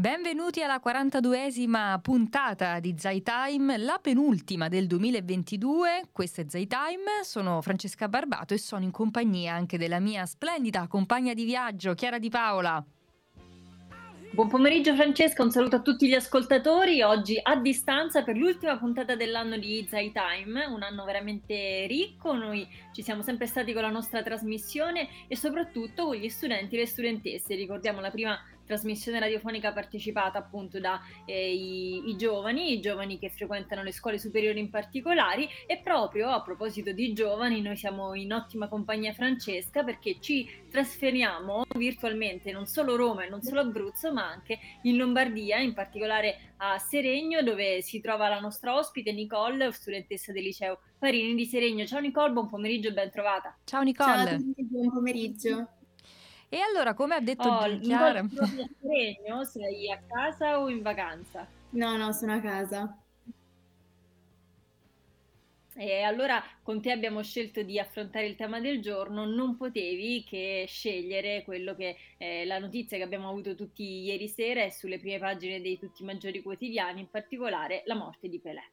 Benvenuti alla 42esima puntata di Zaytime, la penultima del 2022. Questa è Zaytime, sono Francesca Barbato e sono in compagnia anche della mia splendida compagna di viaggio, Chiara Di Paola. Buon pomeriggio Francesca, un saluto a tutti gli ascoltatori. Oggi a distanza per l'ultima puntata dell'anno di Zaytime, un anno veramente ricco. Noi ci siamo sempre stati con la nostra trasmissione e soprattutto con gli studenti e le studentesse. Ricordiamo la prima trasmissione radiofonica partecipata appunto da i giovani che frequentano le scuole superiori in particolare, e proprio a proposito di giovani noi siamo in ottima compagnia, Francesca, perché ci trasferiamo virtualmente non solo Roma e non solo Abruzzo, ma anche in Lombardia, in particolare a Seregno, dove si trova la nostra ospite Nicole, studentessa del liceo Parini di Seregno. Ciao Nicole, buon pomeriggio e ben trovata. Ciao Ciao a Nicole. tutti, buon pomeriggio. E allora, come ha detto Nicole, Chiara, ti trovi a Seregno? Sei a casa o in vacanza? No, sono a casa. E allora con te abbiamo scelto di affrontare il tema del giorno. Non potevi che scegliere quello che la notizia che abbiamo avuto tutti ieri sera e sulle prime pagine dei tutti i maggiori quotidiani, in particolare la morte di Pelé.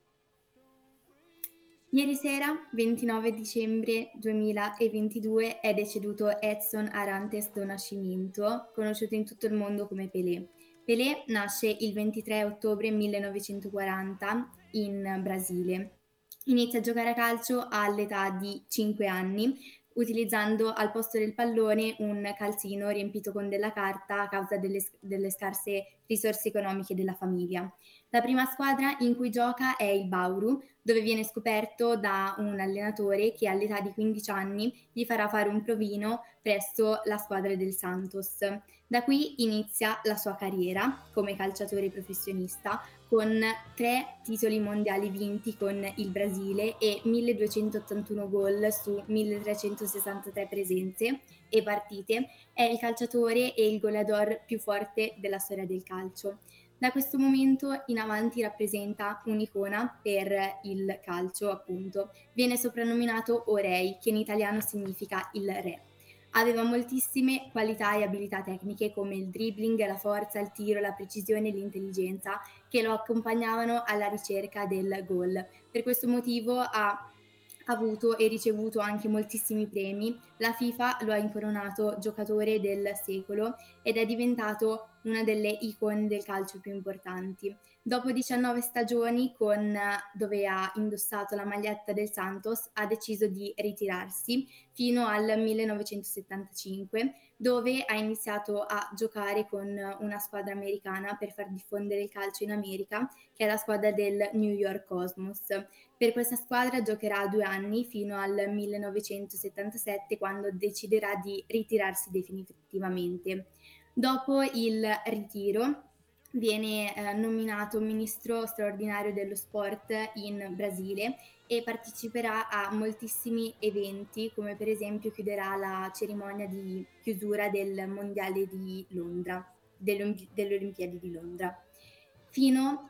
Ieri sera, 29 dicembre 2022, è deceduto Edson Arantes do Nascimento, conosciuto in tutto il mondo come Pelé. Pelé nasce il 23 ottobre 1940 in Brasile. Inizia a giocare a calcio all'età di 5 anni, utilizzando al posto del pallone un calzino riempito con della carta a causa delle scarse risorse economiche della famiglia. La prima squadra in cui gioca è il Bauru, dove viene scoperto da un allenatore che all'età di 15 anni gli farà fare un provino presso la squadra del Santos. Da qui inizia la sua carriera come calciatore professionista, con 3 titoli mondiali vinti con il Brasile e 1281 gol su 1363 presenze e partite. È il calciatore e il goleador più forte della storia del calcio. Da questo momento in avanti rappresenta un'icona per il calcio, appunto. Viene soprannominato Orei, che in italiano significa il re. Aveva moltissime qualità e abilità tecniche come il dribbling, la forza, il tiro, la precisione e l'intelligenza che lo accompagnavano alla ricerca del gol. Per questo motivo ha avuto e ricevuto anche moltissimi premi. La FIFA lo ha incoronato giocatore del secolo ed è diventato una delle icone del calcio più importanti. Dopo 19 stagioni dove ha indossato la maglietta del Santos, ha deciso di ritirarsi fino al 1975, dove ha iniziato a giocare con una squadra americana per far diffondere il calcio in America, che è la squadra del New York Cosmos. Per questa squadra giocherà 2 anni fino al 1977, quando deciderà di ritirarsi definitivamente. Dopo il ritiro viene nominato ministro straordinario dello sport in Brasile e parteciperà a moltissimi eventi, come per esempio chiuderà la cerimonia di chiusura del Mondiale di Londra, delle Olimpiadi di Londra, fino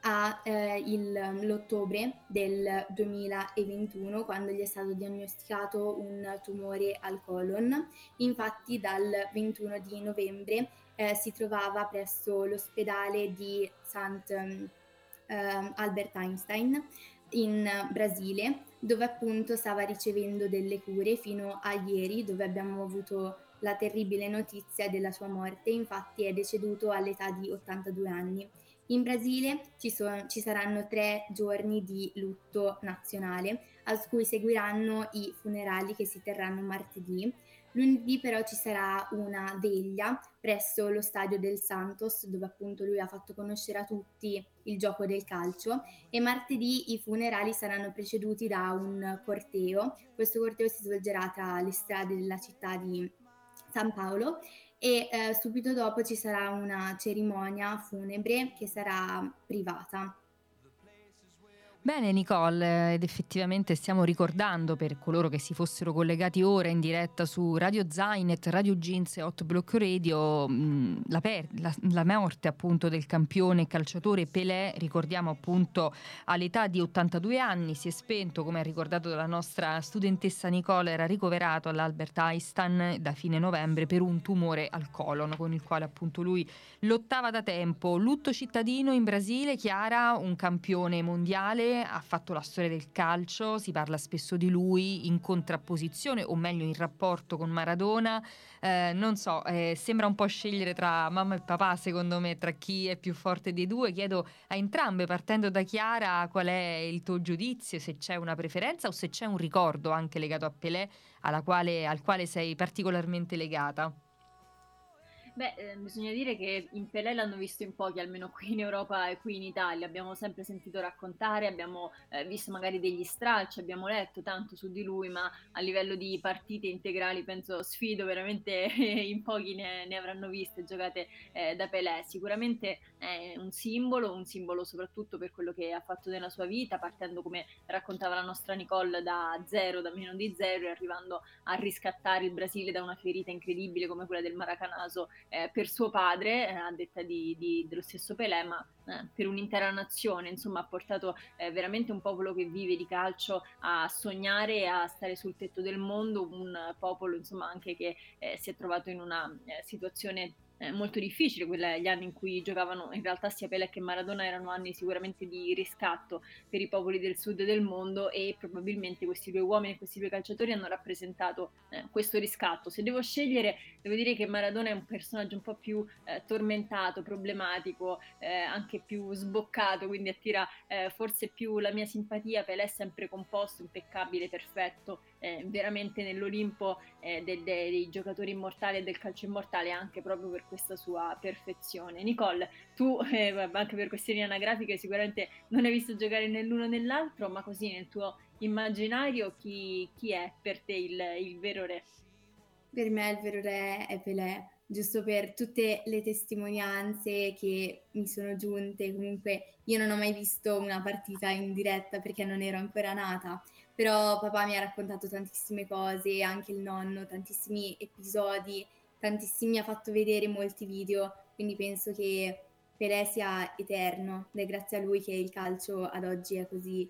all'ottobre del 2021, quando gli è stato diagnosticato un tumore al colon. Infatti dal 21 di novembre si trovava presso l'ospedale di St. Albert Einstein in Brasile, dove appunto stava ricevendo delle cure fino a ieri, dove abbiamo avuto la terribile notizia della sua morte. Infatti è deceduto all'età di 82 anni. In Brasile ci saranno 3 giorni di lutto nazionale, a cui seguiranno i funerali che si terranno martedì. Lunedì però ci sarà una veglia presso lo stadio del Santos, dove appunto lui ha fatto conoscere a tutti il gioco del calcio, e martedì i funerali saranno preceduti da un corteo. Questo corteo si svolgerà tra le strade della città di San Paolo e subito dopo ci sarà una cerimonia funebre che sarà privata. Bene Nicole, ed effettivamente stiamo ricordando, per coloro che si fossero collegati ora in diretta su Radio Zainet, Radio Jeans e Hot Block Radio, la morte appunto del campione calciatore Pelé. Ricordiamo appunto all'età di 82 anni, si è spento, come ha ricordato la nostra studentessa Nicole, era ricoverato all'Albert Einstein da fine novembre per un tumore al colon con il quale appunto lui lottava da tempo. Lutto cittadino in Brasile. Chiara, un campione mondiale, ha fatto la storia del calcio, si parla spesso di lui in contrapposizione, o meglio in rapporto con Maradona. Non so, sembra un po' scegliere tra mamma e papà, secondo me, tra chi è più forte dei due. Chiedo a entrambe, partendo da Chiara, qual è il tuo giudizio, se c'è una preferenza o se c'è un ricordo anche legato a Pelé al quale sei particolarmente legata. Bisogna dire che in Pelé l'hanno visto in pochi, almeno qui in Europa e qui in Italia. Abbiamo sempre sentito raccontare, abbiamo visto magari degli stralci, abbiamo letto tanto su di lui, ma a livello di partite integrali sfido veramente in pochi ne avranno viste giocate da Pelé. Sicuramente è un simbolo soprattutto per quello che ha fatto nella sua vita, partendo, come raccontava la nostra Nicole, da meno di zero, e arrivando a riscattare il Brasile da una ferita incredibile come quella del Maracanazo, per suo padre, a detta dello stesso Pelé, ma per un'intera nazione. Insomma, ha portato veramente un popolo che vive di calcio a sognare e a stare sul tetto del mondo, un popolo insomma anche che si è trovato in una situazione molto difficile. Gli anni in cui giocavano in realtà sia Pelé che Maradona erano anni sicuramente di riscatto per i popoli del sud del mondo, e probabilmente questi due uomini e questi due calciatori hanno rappresentato questo riscatto. Se devo scegliere, devo dire che Maradona è un personaggio un po' più tormentato, problematico, anche più sboccato, quindi attira forse più la mia simpatia. Pelé è sempre composto, impeccabile, perfetto, veramente nell'Olimpo dei giocatori immortali e del calcio immortale, anche proprio per questa sua perfezione. Nicole, tu anche per questioni anagrafiche sicuramente non hai visto giocare né l'uno né l'altro, ma così nel tuo immaginario chi è per te il vero re? Per me il vero re è Pelé, giusto per tutte le testimonianze che mi sono giunte. Comunque io non ho mai visto una partita in diretta perché non ero ancora nata, però papà mi ha raccontato tantissime cose, anche il nonno, tantissimi episodi, mi ha fatto vedere molti video, quindi penso che Pelé sia eterno ed è grazie a lui che il calcio ad oggi è così.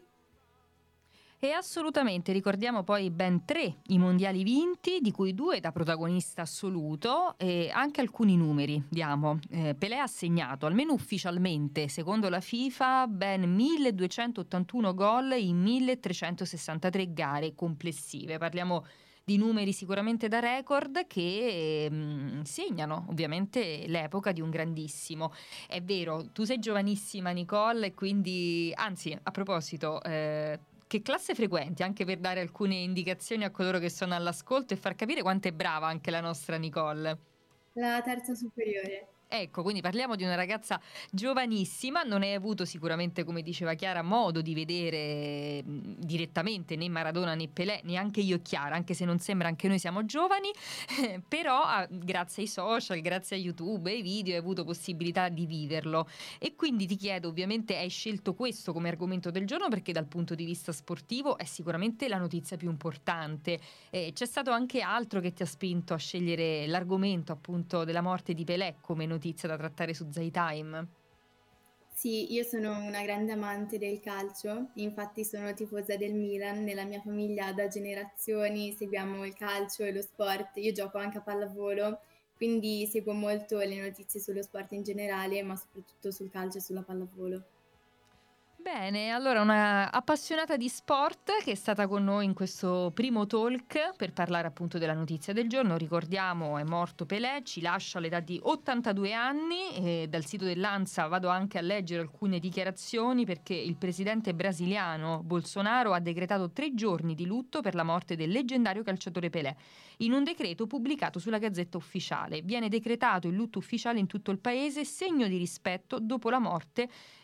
E assolutamente, ricordiamo poi ben 3 i mondiali vinti, di cui 2 da protagonista assoluto, e anche alcuni numeri diamo. Pelé ha segnato, almeno ufficialmente, secondo la FIFA, ben 1281 gol in 1363 gare complessive. Parliamo di numeri sicuramente da record che segnano ovviamente l'epoca di un grandissimo. È vero, tu sei giovanissima Nicole, e quindi, anzi, a proposito, che classe frequenti, anche per dare alcune indicazioni a coloro che sono all'ascolto e far capire quanto è brava anche la nostra Nicole? La terza superiore. Ecco, quindi parliamo di una ragazza giovanissima. Non hai avuto sicuramente, come diceva Chiara, modo di vedere direttamente né Maradona né Pelé, neanche io e Chiara, anche se non sembra, anche noi siamo giovani, però grazie ai social, grazie a YouTube e ai video hai avuto possibilità di viverlo. E quindi ti chiedo, ovviamente hai scelto questo come argomento del giorno perché dal punto di vista sportivo è sicuramente la notizia più importante. C'è stato anche altro che ti ha spinto a scegliere l'argomento appunto della morte di Pelé come notizia da trattare su Zaytime? Sì, io sono una grande amante del calcio, infatti sono tifosa del Milan. Nella mia famiglia da generazioni seguiamo il calcio e lo sport. Io gioco anche a pallavolo, quindi seguo molto le notizie sullo sport in generale, ma soprattutto sul calcio e sulla pallavolo. Bene, allora una appassionata di sport che è stata con noi in questo primo talk per parlare appunto della notizia del giorno. Ricordiamo, è morto Pelé, ci lascia all'età di 82 anni, e dal sito dell'ANSA vado anche a leggere alcune dichiarazioni, perché il presidente brasiliano Bolsonaro ha decretato 3 giorni di lutto per la morte del leggendario calciatore Pelé. In un decreto pubblicato sulla Gazzetta Ufficiale viene decretato il lutto ufficiale in tutto il paese, segno di rispetto dopo la morte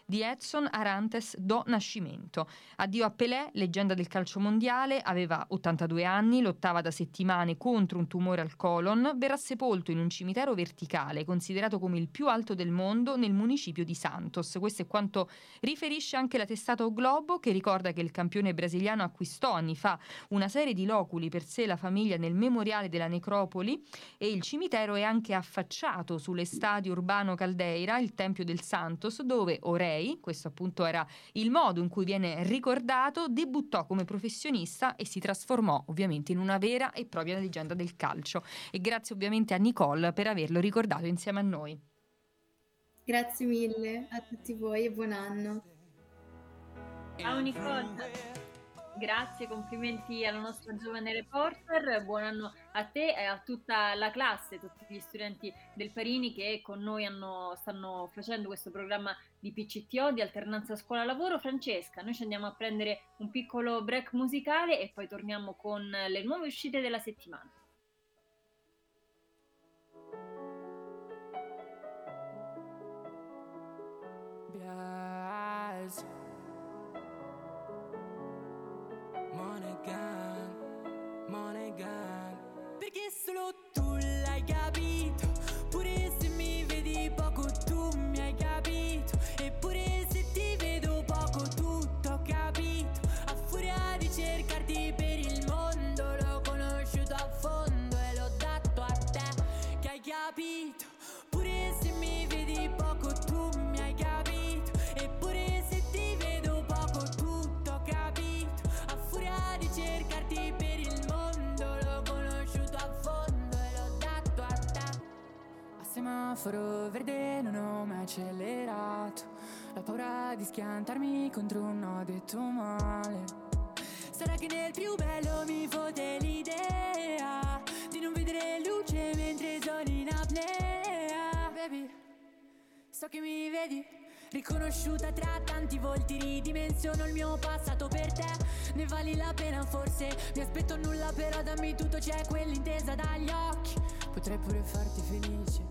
di Edson Arantes do Nascimento. Addio a Pelé, leggenda del calcio mondiale, aveva 82 anni, lottava da settimane contro un tumore al colon, verrà sepolto in un cimitero verticale, considerato come il più alto del mondo nel municipio di Santos. Questo è quanto riferisce anche la testata O Globo, che ricorda che il campione brasiliano acquistò anni fa una serie di loculi per sé e la famiglia nel memoriale della necropoli, e il cimitero è anche affacciato sull'estadio urbano Caldeira, il Tempio del Santos, dove Orei, questo appunto era il modo in cui viene ricordato, debuttò come professionista e si trasformò ovviamente in una vera e propria leggenda del calcio. E grazie ovviamente a Nicole per averlo ricordato insieme a noi. Grazie mille a tutti voi e buon anno. Ciao Nicole. Grazie, complimenti alla nostra giovane reporter, buon anno a te e a tutta la classe, tutti gli studenti del Parini che con noi stanno facendo questo programma di PCTO, di alternanza scuola-lavoro. Francesca, noi ci andiamo a prendere un piccolo break musicale e poi torniamo con le nuove uscite della settimana. Money gang, perché solo tu l'hai capito, pure se mi vedi poco tu mi hai capito, eppure se ti vedo poco tutto ho capito, a furia di cercarti per il mondo l'ho conosciuto a fondo e l'ho dato a te, che hai capito, pure se mi vedi poco tu mi hai capito, eppure se ti vedo poco tutto ho capito, a furia di cercarti per il mondo l'ho conosciuto a fondo e l'ho dato a te. A semaforo verde non ho mai accelerato, la paura di schiantarmi contro un no detto male. Sarà che nel più bello mi fotte l'idea di non vedere luce mentre sono in apnea. Baby, so che mi vedi, riconosciuta tra tanti volti, ridimensiono il mio passato per te. Ne vali la pena forse, mi aspetto nulla però dammi tutto, c'è quell'intesa dagli occhi, potrei pure farti felice,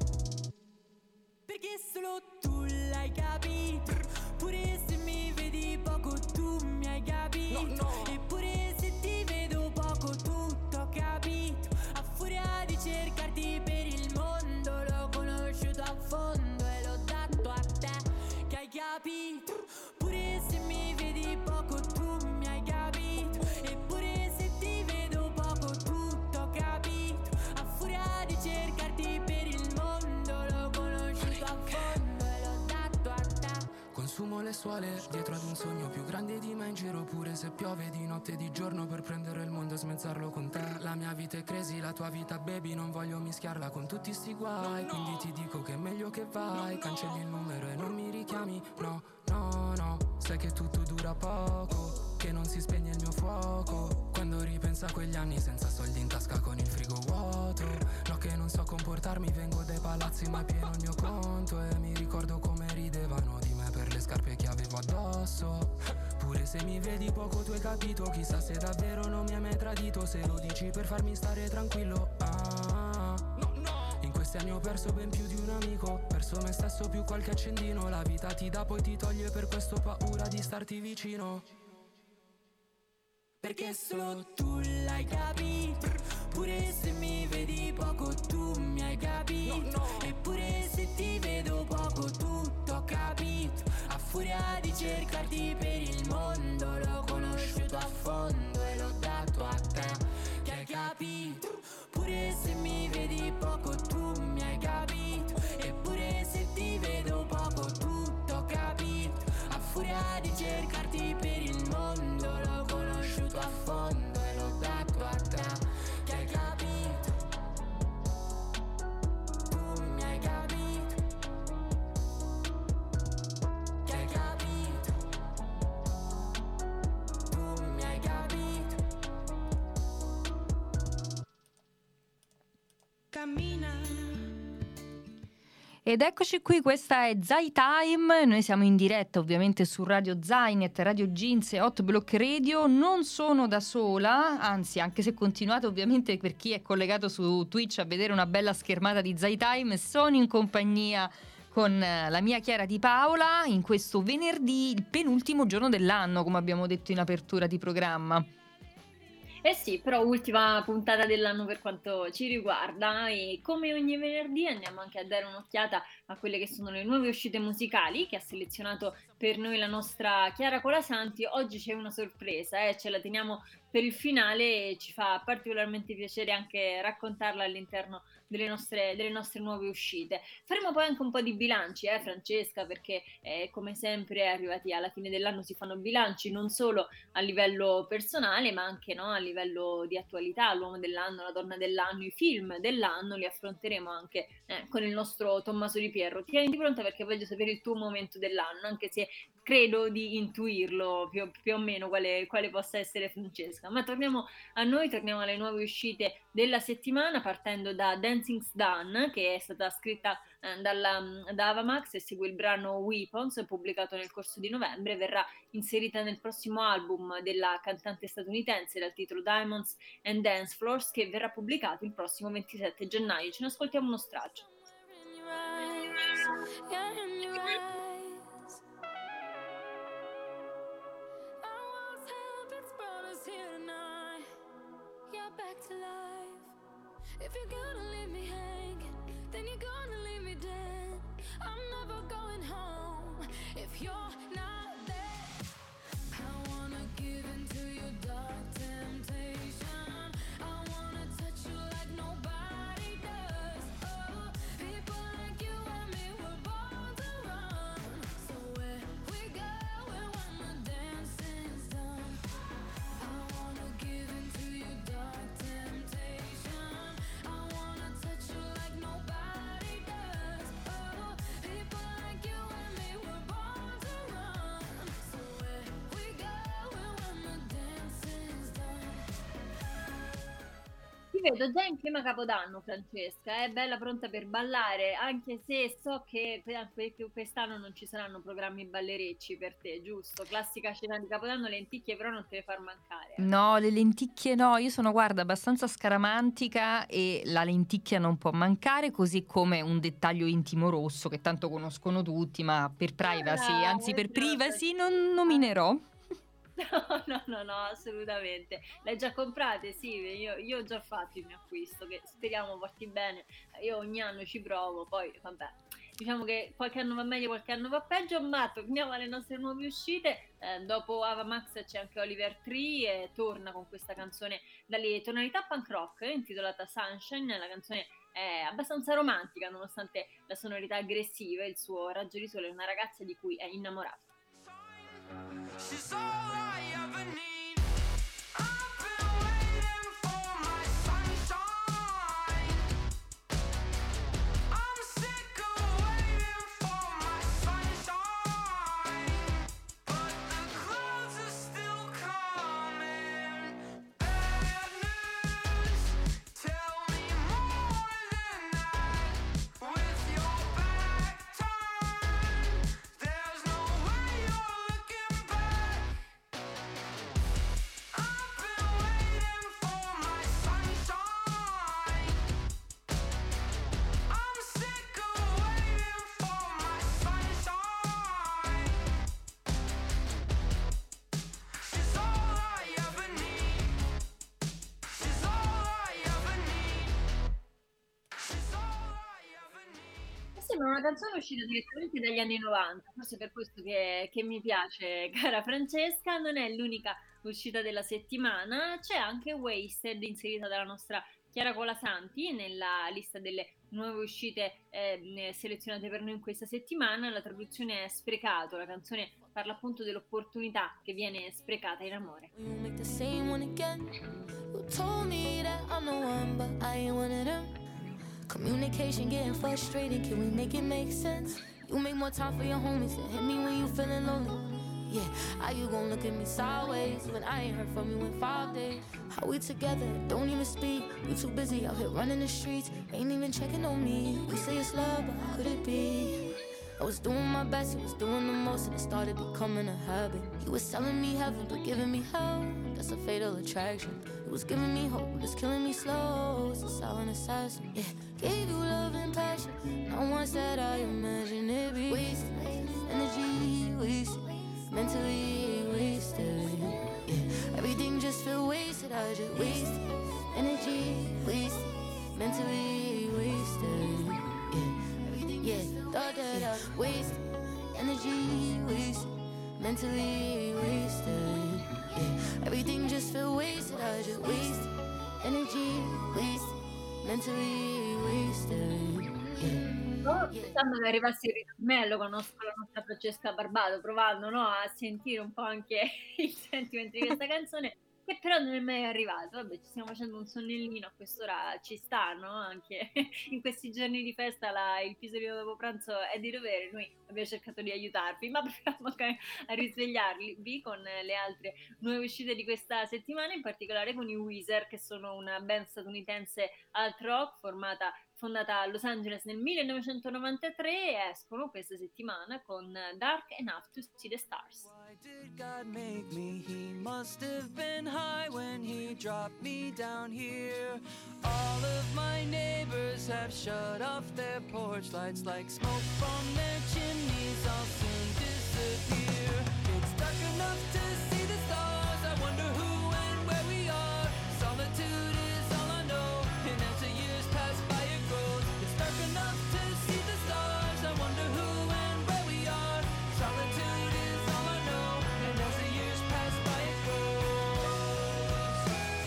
perché solo tu l'hai capito, pure se mi vedi poco tu mi hai capito, no. Eppure se ti vedo poco tutto ho capito, a furia di cercarti per il mondo l'ho conosciuto a fondo e l'ho dato a te, che hai capito, pure se mi vedi poco tu mi hai capito, eppure se ti vedo poco tutto ho capito, a furia di cercarti per il mondo l'ho conosciuto a fondo e l'ho dato a te. Consumo le suole dietro ad un sogno più grande di me, in giro pure se piove di notte e di giorno per prendere il mondo e smezzarlo con te. La mia vita è crazy, la tua vita baby, non voglio mischiarla con tutti sti guai, no. Quindi ti dico che è meglio che vai, no. Cancelli il numero e non mi richiami, no, no, no. Sai che tutto dura poco, che non si spegne il mio fuoco, quando ripenso a quegli anni senza soldi in tasca con il frigo vuoto. No, che non so comportarmi, vengo dai palazzi ma è pieno il mio conto, e mi ricordo come ridevano di me per le scarpe che avevo addosso. Pure se mi vedi poco tu hai capito, chissà se davvero non mi hai mai tradito, se lo dici per farmi stare tranquillo. In questi anni ho perso ben più di un amico, perso me stesso più qualche accendino, la vita ti dà poi ti toglie, per questo ho paura di starti vicino, perché solo tu l'hai capito, pure se mi vedi poco tu mi hai capito, no. Eppure se ti vedo poco tutto ho capito, a furia di cercarti per il mondo l'ho conosciuto a fondo e l'ho dato a te, che hai capito, pure se mi vedi poco tu mi hai capito, eppure se ti vedo poco tutto ho capito, a furia di cercarti per il mondo l'ho conosciuto a fondo e l'ho dato a te, che hai capito, tu mi hai capito, che hai capito, tu mi hai capito. Cammina. Ed eccoci qui, questa è Zai Time, noi siamo in diretta ovviamente su Radio Zainet, Radio Jeans e Hot Block Radio. Non sono da sola, anzi, anche se continuate ovviamente per chi è collegato su Twitch a vedere una bella schermata di Zai Time, sono in compagnia con la mia Chiara Di Paola in questo venerdì, il penultimo giorno dell'anno, come abbiamo detto in apertura di programma. Eh sì, però ultima puntata dell'anno per quanto ci riguarda, e come ogni venerdì andiamo anche a dare un'occhiata a quelle che sono le nuove uscite musicali che ha selezionato per noi la nostra Chiara Colasanti. Oggi c'è una sorpresa, ce la teniamo per il finale e ci fa particolarmente piacere anche raccontarla all'interno delle nostre nuove uscite. Faremo poi anche un po' di bilanci, Francesca, perché come sempre arrivati alla fine dell'anno si fanno bilanci non solo a livello personale ma anche, no, a livello di attualità. L'uomo dell'anno, la donna dell'anno, i film dell'anno li affronteremo anche con il nostro Tommaso Di Pierro. Tieniti pronta perché voglio sapere il tuo momento dell'anno, anche se credo di intuirlo più o meno quale possa essere Francesca. Ma torniamo a noi, torniamo alle nuove uscite della settimana, partendo da Dancing's Done, che è stata scritta da Ava Max e segue il brano Weapons, pubblicato nel corso di novembre. Verrà inserita nel prossimo album della cantante statunitense dal titolo Diamonds and Dance Floors, che verrà pubblicato il prossimo 27 gennaio. Ce ne ascoltiamo uno straccio. Back to life. If you're gonna leave me hanging, then you're gonna leave me dead. I'm never going home if you're not there. I wanna give into your dark temptation. I wanna touch you like nobody does. Oh, people like you and me were born to run. So where we go when the dancing's done. I wanna give into your dark temptation. I wanna touch you like nobody does. Oh, people like you and me were born to run. So where we go when the dancing's done. Ti vedo già in clima Capodanno, Francesca, è bella pronta per ballare, anche se so che quest'anno non ci saranno programmi ballerecci per te, giusto? Classica cena di Capodanno, lenticchie però non te le far mancare. No, le lenticchie no, io sono, guarda, abbastanza scaramantica e la lenticchia non può mancare, così come un dettaglio intimo rosso che tanto conoscono tutti, ma per privacy, anzi per privacy non nominerò. No, assolutamente. L'hai già comprate? Sì, io ho già fatto il mio acquisto, che speriamo porti bene. Io ogni anno ci provo, poi vabbè, diciamo che qualche anno va meglio, qualche anno va peggio, ma torniamo alle nostre nuove uscite. Dopo Ava Max c'è anche Oliver Tree e torna con questa canzone dalle tonalità punk rock intitolata Sunshine. La canzone è abbastanza romantica nonostante la sonorità aggressiva e il suo raggio di sole. È una ragazza di cui è innamorato. She's all I ever need. I've been waiting for my sunshine. I'm sick of waiting for my sunshine. But the clouds are still coming. Bad news, tell me more than that. With your back turned, there's no way you're looking back. I've been waiting for my sunshine. I'm sick of waiting for my sunshine. She's all I ever need. She's all I ever need. She's all I ever need. Sembra una canzone uscita direttamente dagli anni 90, forse per questo che mi piace, cara Francesca. Non è l'unica uscita della settimana, c'è anche Wasted inserita dalla nostra Chiara Colasanti nella lista delle nuove uscite selezionate per noi in questa settimana. La traduzione è sprecato, la canzone parla appunto dell'opportunità che viene sprecata in amore. You make the same one again. You told me that I'm the one, but I ain't one of them. Communication getting frustrating, can we make it make sense? You make more time for your homies and hit me when you feeling lonely. Yeah, how you gon' look at me sideways when I ain't heard from you in 5 days? How we together, don't even speak. You too busy out here running the streets, ain't even checking on me. We say it's love, but how could it be? I was doing my best, you was doing the most, and it started becoming a habit. You was telling me heaven, but giving me hell. that's a fatal attraction. It was giving me hope, but it's killing me slow. It's a silent assassin, yeah. Gave you love and passion, not once that I imagine it be wasted. Energy wasted, mentally wasted, yeah. Everything just feel wasted, I just wasted. Energy wasted, mentally wasted, yeah. Thought that I was wasted. Energy wasted, mentally wasted, yeah. Everything just feel wasted, I just wasted. Energy wasted, mentally wasted, yeah. Pensando che arrivasse il ritornello, conosco la nostra Francesca Barbato, provando, no, a sentire un po' anche il sentimento di questa canzone, che però non è mai arrivato. Vabbè, ci stiamo facendo un sonnellino, a quest'ora ci sta, no? Anche in questi giorni di festa il pisolino dopo pranzo è di dovere, noi abbiamo cercato di aiutarvi, ma proviamo anche a risvegliarvi con le altre nuove uscite di questa settimana, in particolare con i Weezer, che sono una band statunitense alt rock fondata a Los Angeles nel 1993 e escono questa settimana con Dark Enough to See the Stars. Why did God make me? He must have been high when he dropped me down here. All of my neighbors have shut off their porch lights, like smoke from their chimneys. I'll soon disappear. It's dark enough to see the stars. I wonder who and where we are. Solitude is all I know, and as the years pass by it grows. It's dark enough to see the stars. I wonder who and where we are. Solitude is all I know, and as the years pass by it grows.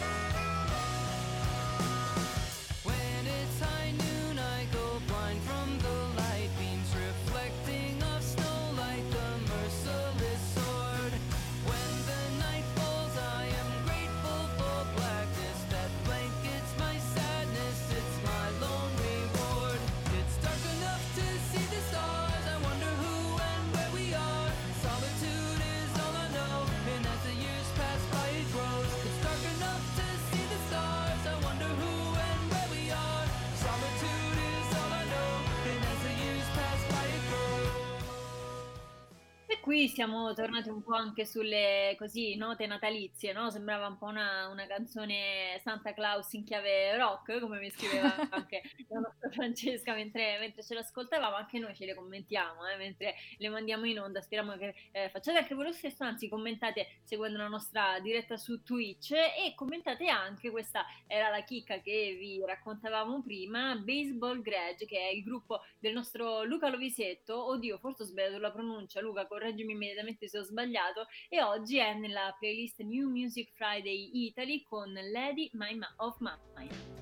When it's high noon I go blind from the light beams reflecting off snow like a merciless sword. When the night falls I am grateful for blackness that blankets my sadness. It's my lone reward. It's dark enough to see the stars. I wonder who and where we are. Solitude is all I know, and as the years pass by it grows. It's dark enough to see the stars. I wonder who and where we are. Solitude is all I know, and as the years pass by it grows. E qui siamo tornati un po' anche sulle così note natalizie, no? Sembrava un po' una canzone Santa Claus in chiave rock, come mi scriveva anche la nostra Francesca mentre ce l'ascoltavamo. Anche noi ce le commentiamo mentre le mandiamo in onda. Speriamo che facciate anche voi lo stesso, anzi commentate seguendo la nostra diretta su Twitch e commentate anche, questa era la chicca che vi raccontavamo prima, Baseball Grudge, che è il gruppo del nostro Luca Lovisetto. Oddio, forse ho sbagliato la pronuncia, Luca, correggimi immediatamente se ho sbagliato, e oggi è nella playlist New Music Friday Italy con Lady of Mine.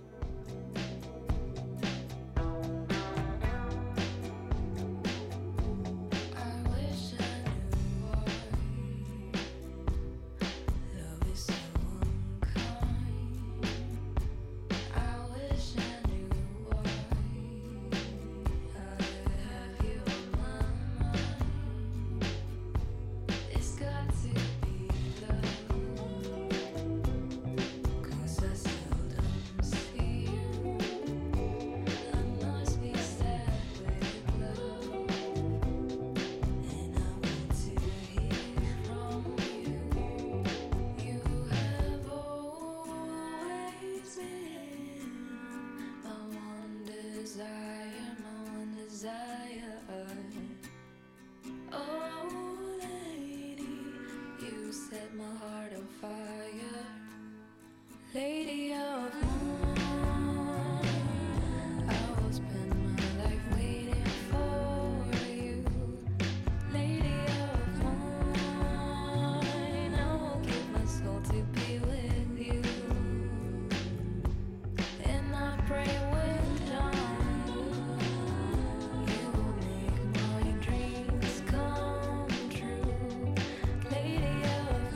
Lady of mine, I will spend my life waiting for you. Lady of mine, I will give my soul to be with you. And I pray with dawn, you will make my dreams come true. Lady of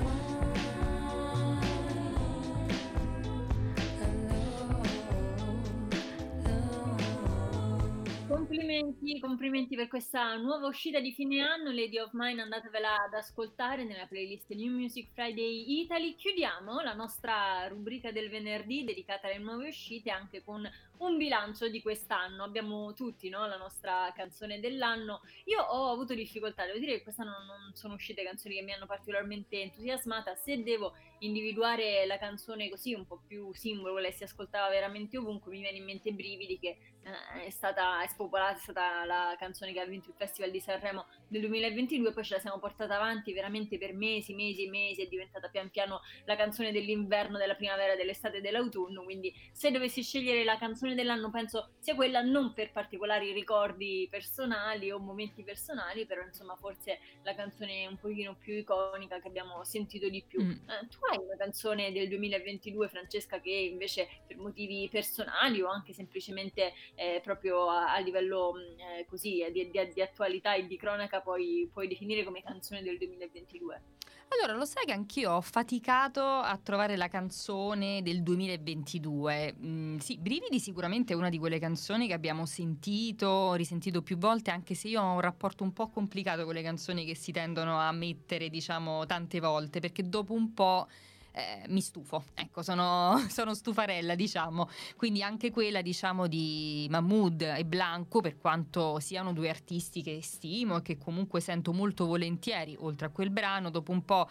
Complimenti per questa nuova uscita di fine anno, Lady of Mine, andatevela ad ascoltare nella playlist New Music Friday Italy. Chiudiamo la nostra rubrica del venerdì dedicata alle nuove uscite anche con un bilancio di quest'anno. Abbiamo tutti, no, la nostra canzone dell'anno. Io ho avuto difficoltà, devo dire che quest'anno non sono uscite canzoni che mi hanno particolarmente entusiasmata. Se devo individuare la canzone così un po' più simbolo, quella che si ascoltava veramente ovunque, mi viene in mente Brividi, che è spopolata, è stata la canzone che ha vinto il Festival di Sanremo del 2022, poi ce la siamo portata avanti veramente per mesi e mesi, è diventata pian piano la canzone dell'inverno, della primavera, dell'estate e dell'autunno, quindi se dovessi scegliere la canzone dell'anno penso sia quella, non per particolari ricordi personali o momenti personali, però insomma forse la canzone un pochino più iconica che abbiamo sentito di più. Tu hai una canzone del 2022, Francesca, che invece per motivi personali o anche semplicemente proprio a livello così di attualità e di cronaca puoi definire come canzone del 2022? Allora, lo sai che anch'io ho faticato a trovare la canzone del 2022. Sì, Brividi sicuramente è una di quelle canzoni che abbiamo sentito, risentito più volte, anche se io ho un rapporto un po' complicato con le canzoni che si tendono a mettere, diciamo, tante volte, perché dopo un po' mi stufo, ecco, sono stufarella, diciamo. Quindi anche quella, diciamo, di Mahmood e Blanco, per quanto siano due artisti che stimo e che comunque sento molto volentieri, oltre a quel brano, dopo un po'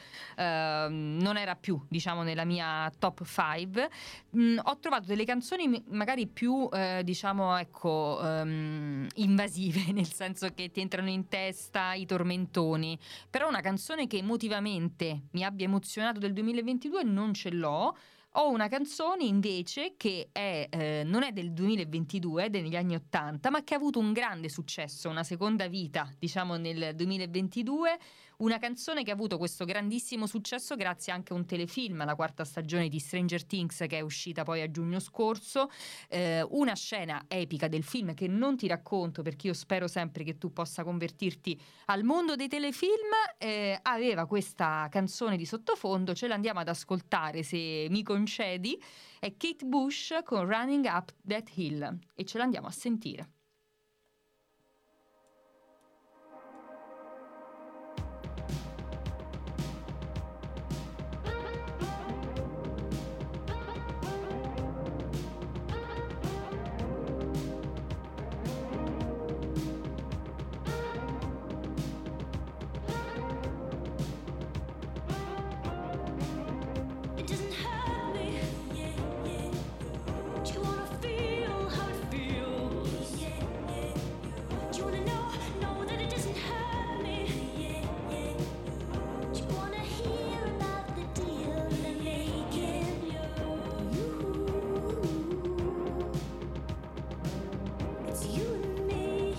non era più, diciamo, nella mia top 5. Ho trovato delle canzoni magari più diciamo, ecco, invasive, nel senso che ti entrano in testa i tormentoni, però una canzone che emotivamente mi abbia emozionato del 2022 non ce l'ho. Ho una canzone invece che non è del 2022, è degli anni 80, ma che ha avuto un grande successo, una seconda vita, diciamo, nel 2022. Una canzone che ha avuto questo grandissimo successo grazie anche a un telefilm, alla quarta stagione di Stranger Things, che è uscita poi a giugno scorso. Una scena epica del film che non ti racconto, perché io spero sempre che tu possa convertirti al mondo dei telefilm. Aveva questa canzone di sottofondo, ce l'andiamo ad ascoltare se mi concedi. È Kate Bush con Running Up That Hill e ce l'andiamo a sentire. It doesn't hurt me. Do you wanna feel how it feels? Do you wanna know that it doesn't hurt me? Do you wanna hear about the deal they're making? It's you and me.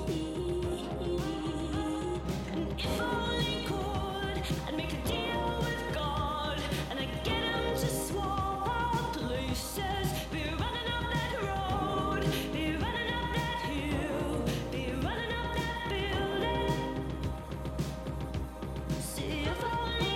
And if only could, I'd make a deal with God, and I'd get him to swap our places. Be running up that road, be running up that hill, be running up that building. See if only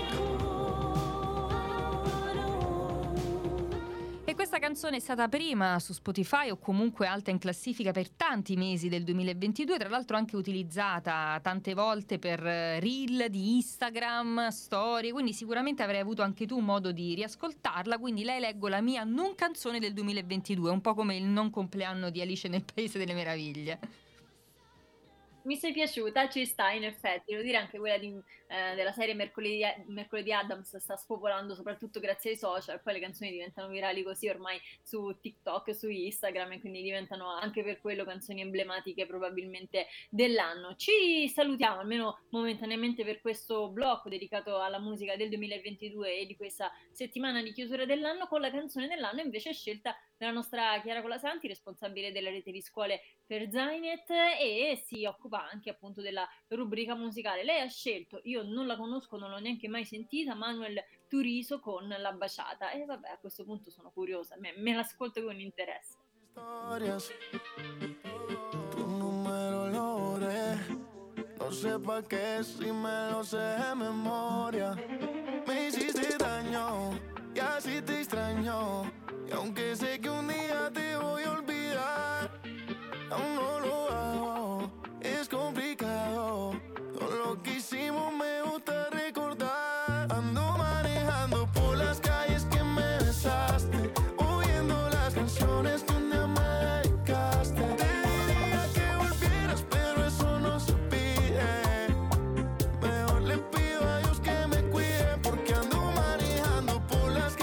could. E questa canzone è stata prima su Spotify o comunque alta in classifica per tanti mesi del 2022, tra l'altro anche utilizzata tante volte per reel di Instagram, storie, quindi sicuramente avrai avuto anche tu modo di riascoltarla, quindi la eleggo la mia non canzone del 2022, un po' come il non compleanno di Alice nel Paese delle Meraviglie. Mi sei piaciuta, ci sta, in effetti, devo dire anche quella della serie Mercoledì Addams sta spopolando soprattutto grazie ai social, poi le canzoni diventano virali così ormai su TikTok, su Instagram, e quindi diventano anche per quello canzoni emblematiche probabilmente dell'anno. Ci salutiamo, almeno momentaneamente, per questo blocco dedicato alla musica del 2022 e di questa settimana di chiusura dell'anno, con la canzone dell'anno invece scelta dalla nostra Chiara Colasanti, responsabile della rete di scuole per Zainet, e si occupa anche appunto della rubrica musicale. Lei ha scelto, io non la conosco, non l'ho neanche mai sentita, Manuel Turiso con La Baciata, e vabbè, a questo punto sono curiosa, me l'ascolto con interesse. Historias, tu número lo borré, no sé pa' qué si me lo sé de memoria. Me hiciste daño y así te extraño, y aunque sé que un día te voy a olvidar, aún no lo hago, es complicado. Todo lo que hicimos me gusta recordar. Ando manejando por las calles que me besaste, oyendo las canciones que un día me dedicaste. Te diría que volvieras, pero eso no se pide. Mejor le pido a Dios que me cuide, porque ando manejando por las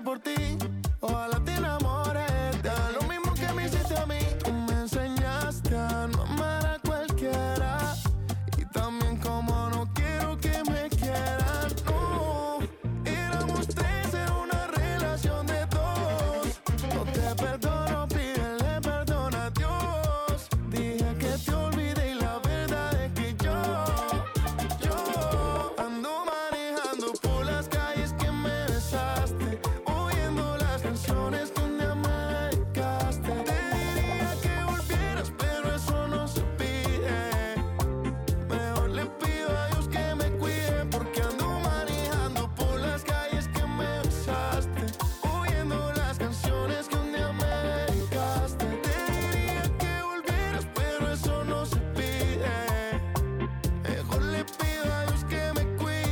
hacer por ti. Ojalá te enamores, te haga lo mismo que me hiciste a mí. Tú me enseñaste a no amar a cualquiera y también como no quiero que me quieran. No, éramos tres en una relación de dos. No te perdono, pídele perdón a Dios. Dije que te olvidé y la verdad es que yo ando manejando por las calles que me besaste, oyendo las canciones que un día me dedicaste. Te diría que volvieras, pero eso no se pide. Mejor le pido a Dios que me cuide, porque ando manejando por las calles que me besaste, oyendo las canciones que un día me dedicaste. Te diría que volvieras, pero eso no se pide. Mejor le pido a Dios que me cuide.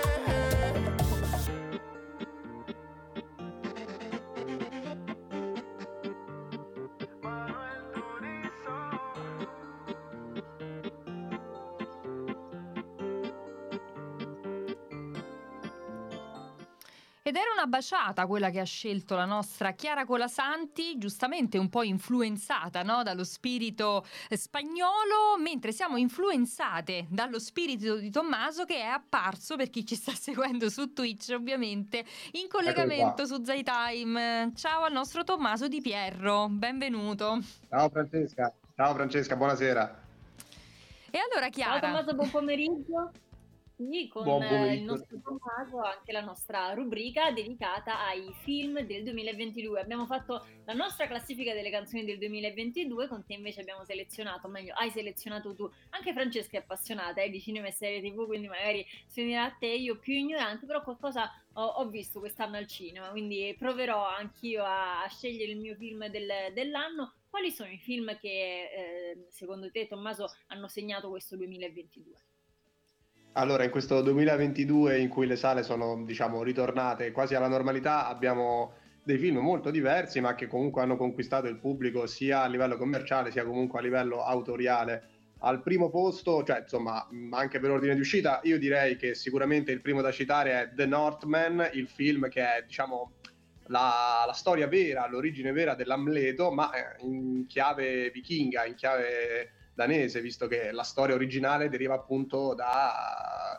Ed era una baciata quella che ha scelto la nostra Chiara Colasanti, giustamente un po' influenzata, no, dallo spirito spagnolo, mentre siamo influenzate dallo spirito di Tommaso, che è apparso, per chi ci sta seguendo su Twitch ovviamente, in collegamento su Zaytime. Ciao al nostro Tommaso Di Pierro, benvenuto. Ciao Francesca, buonasera. E allora Ciao Chiara, Tommaso, buon pomeriggio. Sì, con Buon pomeriggio. il nostro Tommaso anche la nostra rubrica dedicata ai film del 2022. Abbiamo fatto la nostra classifica delle canzoni del 2022, con te invece abbiamo selezionato, o meglio, hai selezionato tu. Anche Francesca è appassionata di cinema e serie TV, quindi magari si unirà a te, io più ignorante, però qualcosa ho visto quest'anno al cinema, quindi proverò anch'io a scegliere il mio film dell'anno. Quali sono i film che secondo te, Tommaso, hanno segnato questo 2022? Allora, in questo 2022 in cui le sale sono, diciamo, ritornate quasi alla normalità, abbiamo dei film molto diversi, ma che comunque hanno conquistato il pubblico sia a livello commerciale sia comunque a livello autoriale. Al primo posto, cioè insomma, anche per ordine di uscita, io direi che sicuramente il primo da citare è The Northman, il film che è, diciamo, la storia vera, l'origine vera dell'Amleto, ma in chiave vichinga, in chiave danese, visto che la storia originale deriva appunto da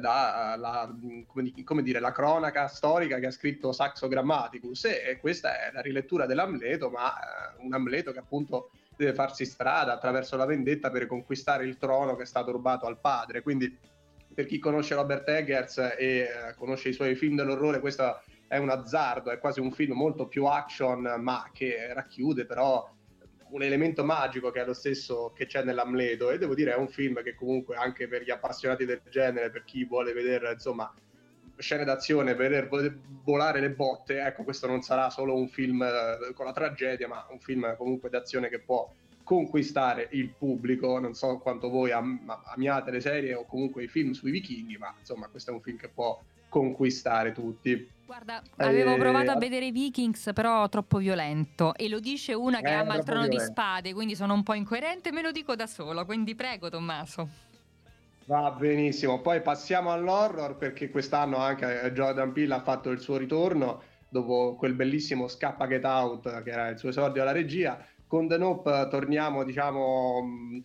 come dire, la cronaca storica che ha scritto Saxo Grammaticus, e questa è la rilettura dell'Amleto, ma un Amleto che appunto deve farsi strada attraverso la vendetta per conquistare il trono che è stato rubato al padre. Quindi per chi conosce Robert Eggers e conosce i suoi film dell'orrore, questo è un azzardo, è quasi un film molto più action, ma che racchiude però un elemento magico che è lo stesso che c'è nell'Amleto, e devo dire è un film che comunque anche per gli appassionati del genere, per chi vuole vedere insomma scene d'azione, vedere volare le botte, ecco, questo non sarà solo un film con la tragedia, ma un film comunque d'azione che può conquistare il pubblico. Non so quanto voi amiate le serie o comunque i film sui vichinghi, ma insomma questo è un film che può conquistare tutti. guarda, avevo provato a vedere i Vikings, però troppo violento, e lo dice una che ama il Trono di Spade, quindi sono un po' incoerente, me lo dico da solo, quindi prego Tommaso. Va benissimo, poi passiamo all'horror, perché quest'anno anche Jordan Peele ha fatto il suo ritorno dopo quel bellissimo Scappa Get Out che era il suo esordio alla regia. Con The Nope torniamo, diciamo,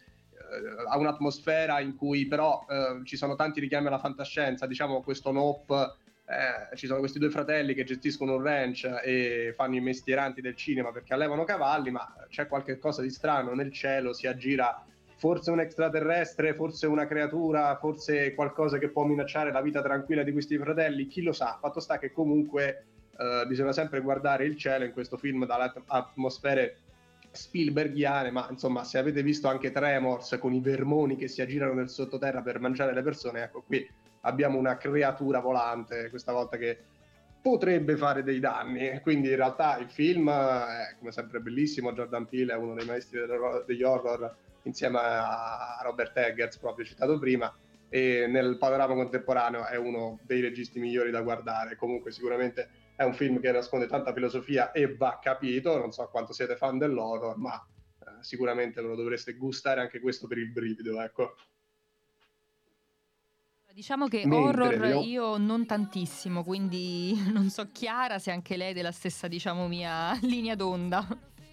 a un'atmosfera in cui però ci sono tanti richiami alla fantascienza. Diciamo, questo Nope, ci sono questi due fratelli che gestiscono un ranch e fanno i mestieranti del cinema perché allevano cavalli, ma c'è qualche cosa di strano nel cielo, si aggira forse un extraterrestre, forse una creatura, forse qualcosa che può minacciare la vita tranquilla di questi fratelli, chi lo sa. Fatto sta che comunque bisogna sempre guardare il cielo in questo film dalle atmosfere Spielbergiane, ma insomma, se avete visto anche Tremors con i vermoni che si aggirano nel sottoterra per mangiare le persone, ecco, qui abbiamo una creatura volante questa volta che potrebbe fare dei danni. Quindi in realtà il film è come sempre bellissimo. Jordan Peele è uno dei maestri degli horror insieme a Robert Eggers, proprio citato prima, e nel panorama contemporaneo è uno dei registi migliori da guardare. Comunque sicuramente è un film che nasconde tanta filosofia e va capito. Non so quanto siete fan dell'horror, ma sicuramente ve lo dovreste gustare anche questo per il brivido, ecco. Diciamo che Mentre horror no- io non tantissimo, quindi non so Chiara se anche lei è della stessa, diciamo, mia linea d'onda.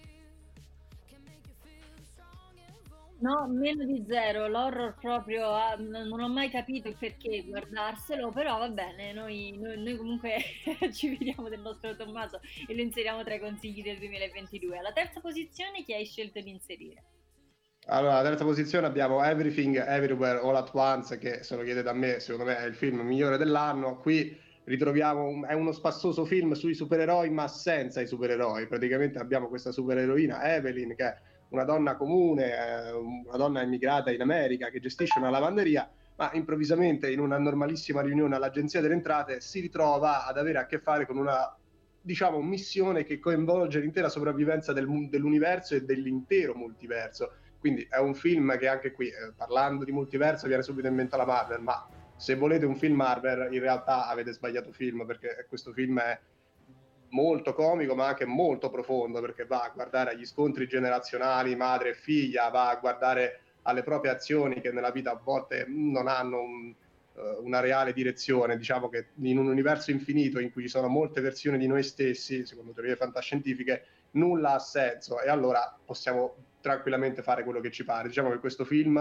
No, meno di zero, l'horror proprio, non ho mai capito il perché guardarselo, però va bene, noi comunque ci vediamo del nostro Tommaso e lo inseriamo tra i consigli del 2022. Alla terza posizione chi hai scelto di inserire? Allora, alla terza posizione abbiamo Everything Everywhere All at Once, che se lo chiedete a me, secondo me è il film migliore dell'anno. Qui ritroviamo, è uno spassoso film sui supereroi, ma senza i supereroi. Praticamente abbiamo questa supereroina Evelyn, che è una donna comune, una donna immigrata in America, che gestisce una lavanderia, ma improvvisamente in una normalissima riunione all'Agenzia delle Entrate si ritrova ad avere a che fare con una, diciamo, missione che coinvolge l'intera sopravvivenza dell'universo e dell'intero multiverso. Quindi è un film che anche qui, parlando di multiverso, viene subito in mente la Marvel, ma se volete un film Marvel, in realtà avete sbagliato film, perché questo film è molto comico, ma anche molto profondo, perché va a guardare agli scontri generazionali, madre e figlia, va a guardare alle proprie azioni che nella vita a volte non hanno una reale direzione. Diciamo che in un universo infinito in cui ci sono molte versioni di noi stessi, secondo teorie fantascientifiche, nulla ha senso, e allora possiamo tranquillamente fare quello che ci pare. Diciamo che questo film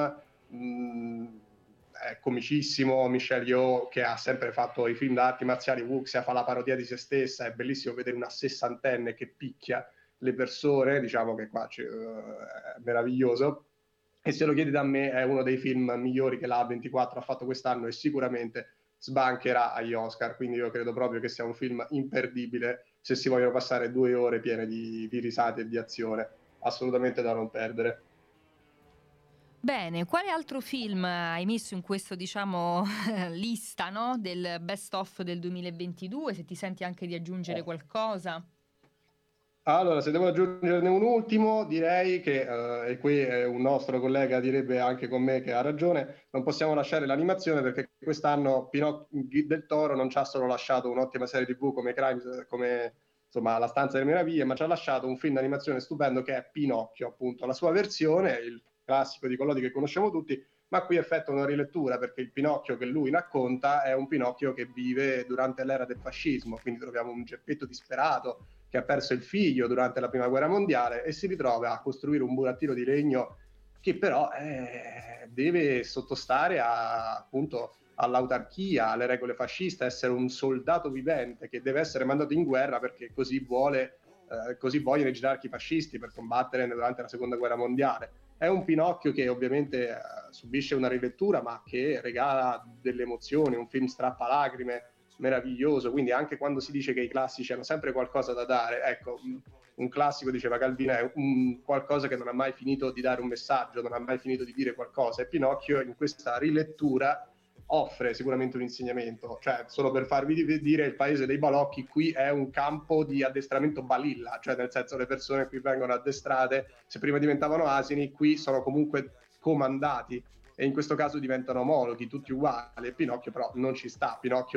è comicissimo. Michelle Yeoh, che ha sempre fatto i film d'arti marziali, Wuxia, fa la parodia di se stessa, è bellissimo vedere una sessantenne che picchia le persone, diciamo che qua è meraviglioso. E se lo chiedete a me, è uno dei film migliori che la A24 ha fatto quest'anno, e sicuramente sbancherà agli Oscar. Quindi io credo proprio che sia un film imperdibile se si vogliono passare 2 ore piene di risate e di azione. Assolutamente da non perdere. Bene, quale altro film hai messo in questo, diciamo, lista, no, del best of del 2022? Se ti senti anche di aggiungere qualcosa. Allora, se devo aggiungerne un ultimo, direi che, e qui un nostro collega direbbe anche con me che ha ragione, non possiamo lasciare l'animazione, perché quest'anno Pinocchio del Toro non ci ha solo lasciato un'ottima serie TV come Crimes, come insomma La Stanza delle Meraviglie, ma ci ha lasciato un film d'animazione stupendo che è Pinocchio, appunto, la sua versione, il classico di Collodi che conosciamo tutti, ma qui effettua una rilettura, perché il Pinocchio che lui racconta è un Pinocchio che vive durante l'era del fascismo, quindi troviamo un Geppetto disperato che ha perso il figlio durante la prima guerra mondiale e si ritrova a costruire un burattino di legno che però deve sottostare appunto all'autarchia, alle regole fasciste, essere un soldato vivente che deve essere mandato in guerra perché così vogliono i gerarchi fascisti per combattere durante la seconda guerra mondiale. È un Pinocchio che ovviamente subisce una rilettura, ma che regala delle emozioni, un film strappalacrime meraviglioso. Quindi anche quando si dice che i classici hanno sempre qualcosa da dare, ecco, un classico, diceva Calvino, è qualcosa che non ha mai finito di dare un messaggio, non ha mai finito di dire qualcosa, e Pinocchio in questa rilettura offre sicuramente un insegnamento. Cioè, solo per farvi dire, il paese dei balocchi qui è un campo di addestramento balilla, cioè nel senso le persone qui vengono addestrate, se prima diventavano asini, qui sono comunque comandati, e in questo caso diventano omologhi, tutti uguali, e Pinocchio però non ci sta. Pinocchio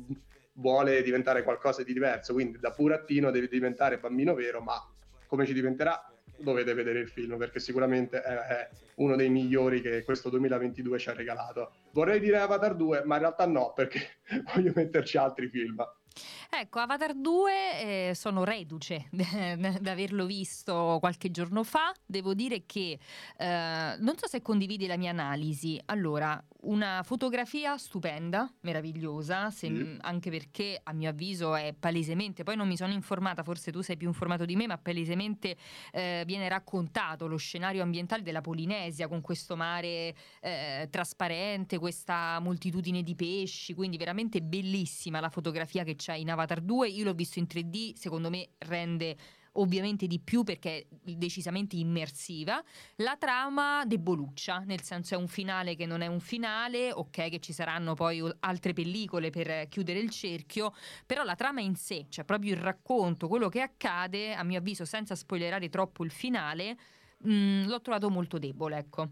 vuole diventare qualcosa di diverso, quindi da burattino deve diventare bambino vero, ma come ci diventerà dovete vedere il film, perché sicuramente è uno dei migliori che questo 2022 ci ha regalato. Vorrei dire Avatar 2, ma in realtà no, perché voglio metterci altri film. Ecco, Avatar 2 sono reduce da averlo visto qualche giorno fa. Devo dire che non so se condividi la mia analisi. Allora, una fotografia stupenda, meravigliosa, anche perché a mio avviso è palesemente, poi non mi sono informata, forse tu sei più informato di me, ma palesemente viene raccontato lo scenario ambientale della Polinesia, con questo mare trasparente, questa moltitudine di pesci, quindi veramente bellissima la fotografia che c'è in Avatar 2. Io l'ho visto in 3D, secondo me rende ovviamente di più perché è decisamente immersiva. La trama deboluccia, nel senso è un finale che non è un finale, ok che ci saranno poi altre pellicole per chiudere il cerchio, però la trama in sé, cioè proprio il racconto, quello che accade, a mio avviso senza spoilerare troppo il finale, l'ho trovato molto debole, ecco.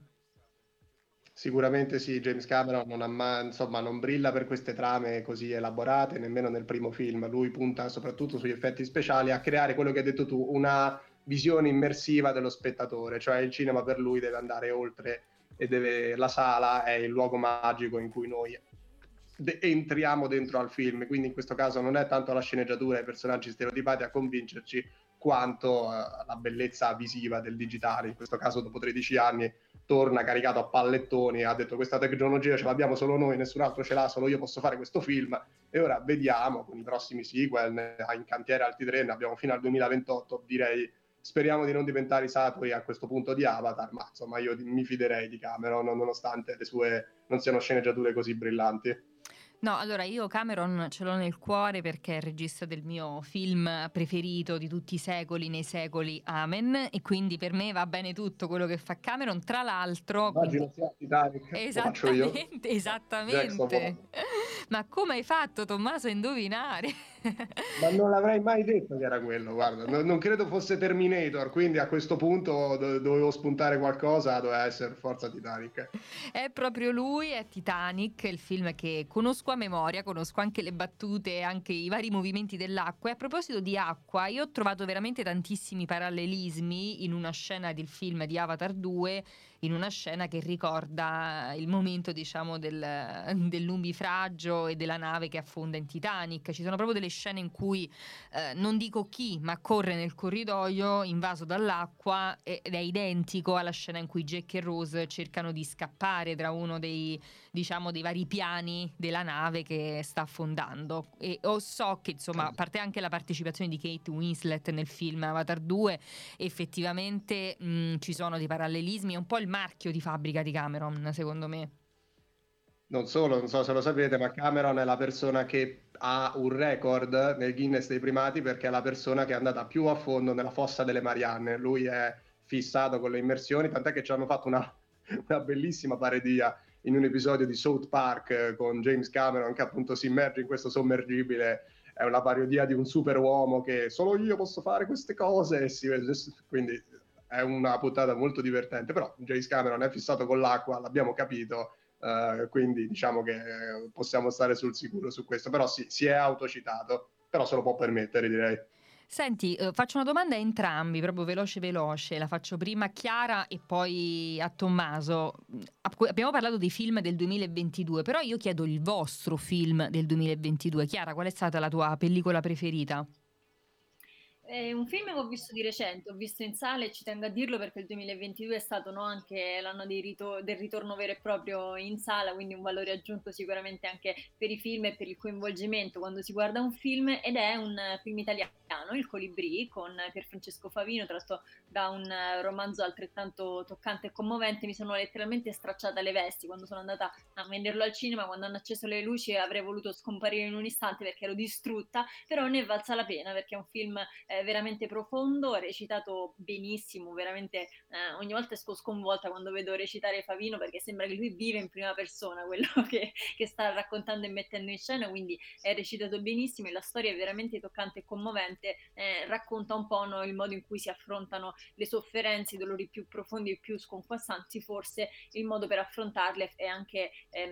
Sicuramente sì, James Cameron non brilla per queste trame così elaborate, nemmeno nel primo film. Lui punta soprattutto sugli effetti speciali, a creare quello che hai detto tu, una visione immersiva dello spettatore, cioè il cinema per lui deve andare oltre, e la sala è il luogo magico in cui noi entriamo dentro al film, quindi in questo caso non è tanto la sceneggiatura e i personaggi stereotipati a convincerci quanto la bellezza visiva del digitale. In questo caso dopo 13 anni torna caricato a pallettoni, ha detto questa tecnologia ce l'abbiamo solo noi, nessun altro ce l'ha, solo io posso fare questo film, e ora vediamo con i prossimi sequel, in cantiere altri 3, ne abbiamo fino al 2028, direi. Speriamo di non diventare i Saturi a questo punto di Avatar, ma insomma io mi fiderei di Cameron, nonostante le sue non siano sceneggiature così brillanti. No, allora io Cameron ce l'ho nel cuore perché è il regista del mio film preferito di tutti i secoli, nei secoli, Amen, e quindi per me va bene tutto quello che fa Cameron. Tra l'altro, Immagino sia Titanic, lo faccio io. Esattamente. Ma come hai fatto, Tommaso, a indovinare? Ma non l'avrei mai detto che era quello, guarda, non credo fosse Terminator, quindi a questo punto dovevo spuntare qualcosa, doveva essere forza Titanic. È proprio lui, è Titanic, il film che conosco a memoria, conosco anche le battute, anche i vari movimenti dell'acqua. E a proposito di acqua, io ho trovato veramente tantissimi parallelismi in una scena del film di Avatar 2, in una scena che ricorda il momento, diciamo, del nubifragio e della nave che affonda in Titanic. Ci sono proprio delle scene in cui non dico chi, ma corre nel corridoio invaso dall'acqua, ed è identico alla scena in cui Jack e Rose cercano di scappare tra uno dei, diciamo, dei vari piani della nave che sta affondando. E so che, insomma, a parte anche la partecipazione di Kate Winslet nel film Avatar 2, effettivamente ci sono dei parallelismi, è un po' il marchio di fabbrica di Cameron, secondo me. Non solo, non so se lo sapete, ma Cameron è la persona che ha un record nel Guinness dei primati perché è la persona che è andata più a fondo nella fossa delle Marianne. Lui è fissato con le immersioni, tant'è che ci hanno fatto una bellissima parodia in un episodio di South Park con James Cameron che appunto si immerge in questo sommergibile. È una parodia di un superuomo che solo io posso fare queste cose, quindi è una puntata molto divertente. Però James Cameron è fissato con l'acqua, l'abbiamo capito. Quindi diciamo che possiamo stare sul sicuro su questo, però sì, si è autocitato, però se lo può permettere, direi. Senti, faccio una domanda a entrambi, proprio veloce, la faccio prima a Chiara e poi a Tommaso. Abbiamo parlato dei film del 2022, però io chiedo il vostro film del 2022. Chiara, qual è stata la tua pellicola preferita? È un film che ho visto di recente, ho visto in sala e ci tengo a dirlo perché il 2022 è stato, no, anche l'anno del ritorno vero e proprio in sala, quindi un valore aggiunto sicuramente anche per i film e per il coinvolgimento quando si guarda un film, ed è un film italiano, Il Colibrì, con Pierfrancesco Favino, tratto da un romanzo altrettanto toccante e commovente. Mi sono letteralmente stracciata le vesti quando sono andata a vederlo al cinema. Quando hanno acceso le luci avrei voluto scomparire in un istante perché ero distrutta, però ne è valsa la pena perché è un film veramente profondo, recitato benissimo, veramente ogni volta esco sconvolta quando vedo recitare Favino perché sembra che lui vive in prima persona quello che sta raccontando e mettendo in scena, quindi è recitato benissimo e la storia è veramente toccante e commovente. Racconta un po', no, il modo in cui si affrontano le sofferenze, i dolori più profondi e più sconquassanti, forse il modo per affrontarle è anche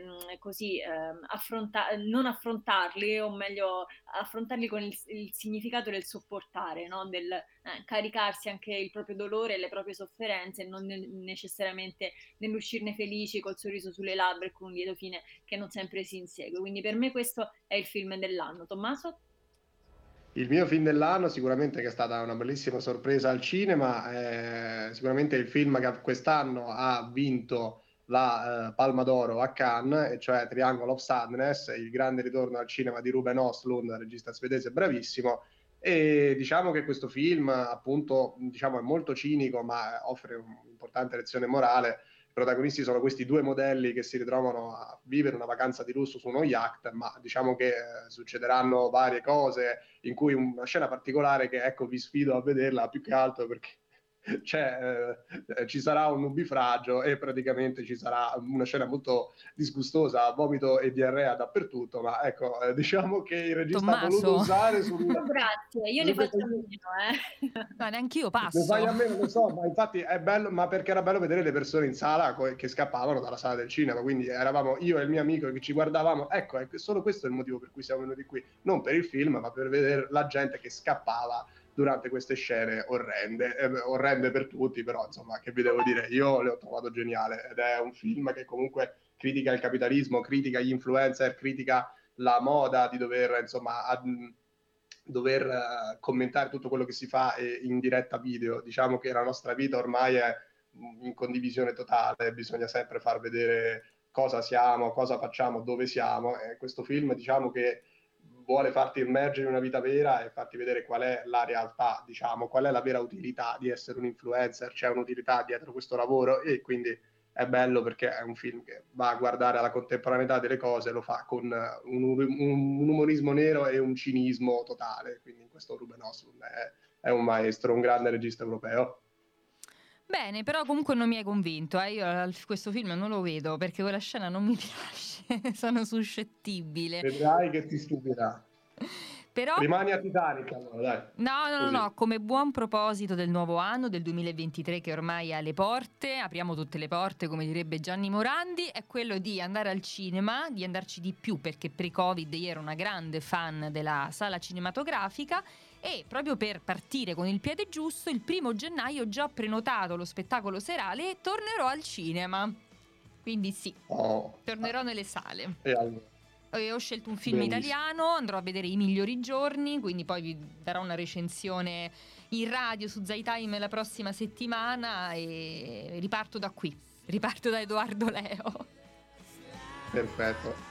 non affrontarli, o meglio affrontarli con il significato del sopportare, no? Del caricarsi anche il proprio dolore e le proprie sofferenze, non necessariamente nell'uscirne felici col sorriso sulle labbra e con un lieto fine che non sempre si insegue. Quindi per me questo è il film dell'anno. Tommaso? Il mio film dell'anno sicuramente, che è stata una bellissima sorpresa al cinema, è sicuramente il film che quest'anno ha vinto la Palma d'Oro a Cannes, e cioè Triangle of Sadness, il grande ritorno al cinema di Ruben Östlund, regista svedese bravissimo. E diciamo che questo film appunto, diciamo, è molto cinico, ma offre un'importante lezione morale. I protagonisti sono questi due modelli che si ritrovano a vivere una vacanza di lusso su uno yacht, ma diciamo che succederanno varie cose, in cui una scena particolare che, ecco, vi sfido a vederla più che altro perché ci sarà un nubifragio e praticamente ci sarà una scena molto disgustosa, vomito e diarrea dappertutto, ma ecco, diciamo che il regista ha voluto usare grazie, io ne faccio a meno, No, neanch'io passo. Ne fai a meno, lo so, ma infatti è bello, ma perché era bello vedere le persone in sala che scappavano dalla sala del cinema, quindi eravamo io e il mio amico che ci guardavamo. Ecco, solo questo è il motivo per cui siamo venuti qui, non per il film, ma per vedere la gente che scappava durante queste scene orrende per tutti, però insomma, che vi devo dire, io le ho trovato geniale, ed è un film che comunque critica il capitalismo, critica gli influencer, critica la moda di dover, insomma, commentare tutto quello che si fa in diretta video. Diciamo che la nostra vita ormai è in condivisione totale, bisogna sempre far vedere cosa siamo, cosa facciamo, dove siamo, e questo film diciamo che vuole farti immergere in una vita vera e farti vedere qual è la realtà, diciamo, qual è la vera utilità di essere un influencer. C'è un'utilità dietro questo lavoro e quindi è bello perché è un film che va a guardare alla contemporaneità delle cose, lo fa con un umorismo nero e un cinismo totale, quindi in questo Ruben Östlund è un maestro, un grande regista europeo. Bene, però comunque non mi hai convinto, io questo film non lo vedo perché quella scena non mi piace, sono suscettibile. Vedrai che ti stupirà. Però... Rimani a Titanic allora, dai. No, come buon proposito del nuovo anno, del 2023 che ormai è alle porte, apriamo tutte le porte come direbbe Gianni Morandi, è quello di andare al cinema, di andarci di più perché pre-Covid io ero una grande fan della sala cinematografica e proprio per partire con il piede giusto il 1° gennaio già ho prenotato lo spettacolo serale e tornerò al cinema, quindi sì, tornerò nelle sale. E allora? Ho scelto un film Bellissimo. italiano, andrò a vedere I migliori giorni, quindi poi vi darò una recensione in radio su Zaytime la prossima settimana e riparto da qui, riparto da Edoardo Leo. Perfetto.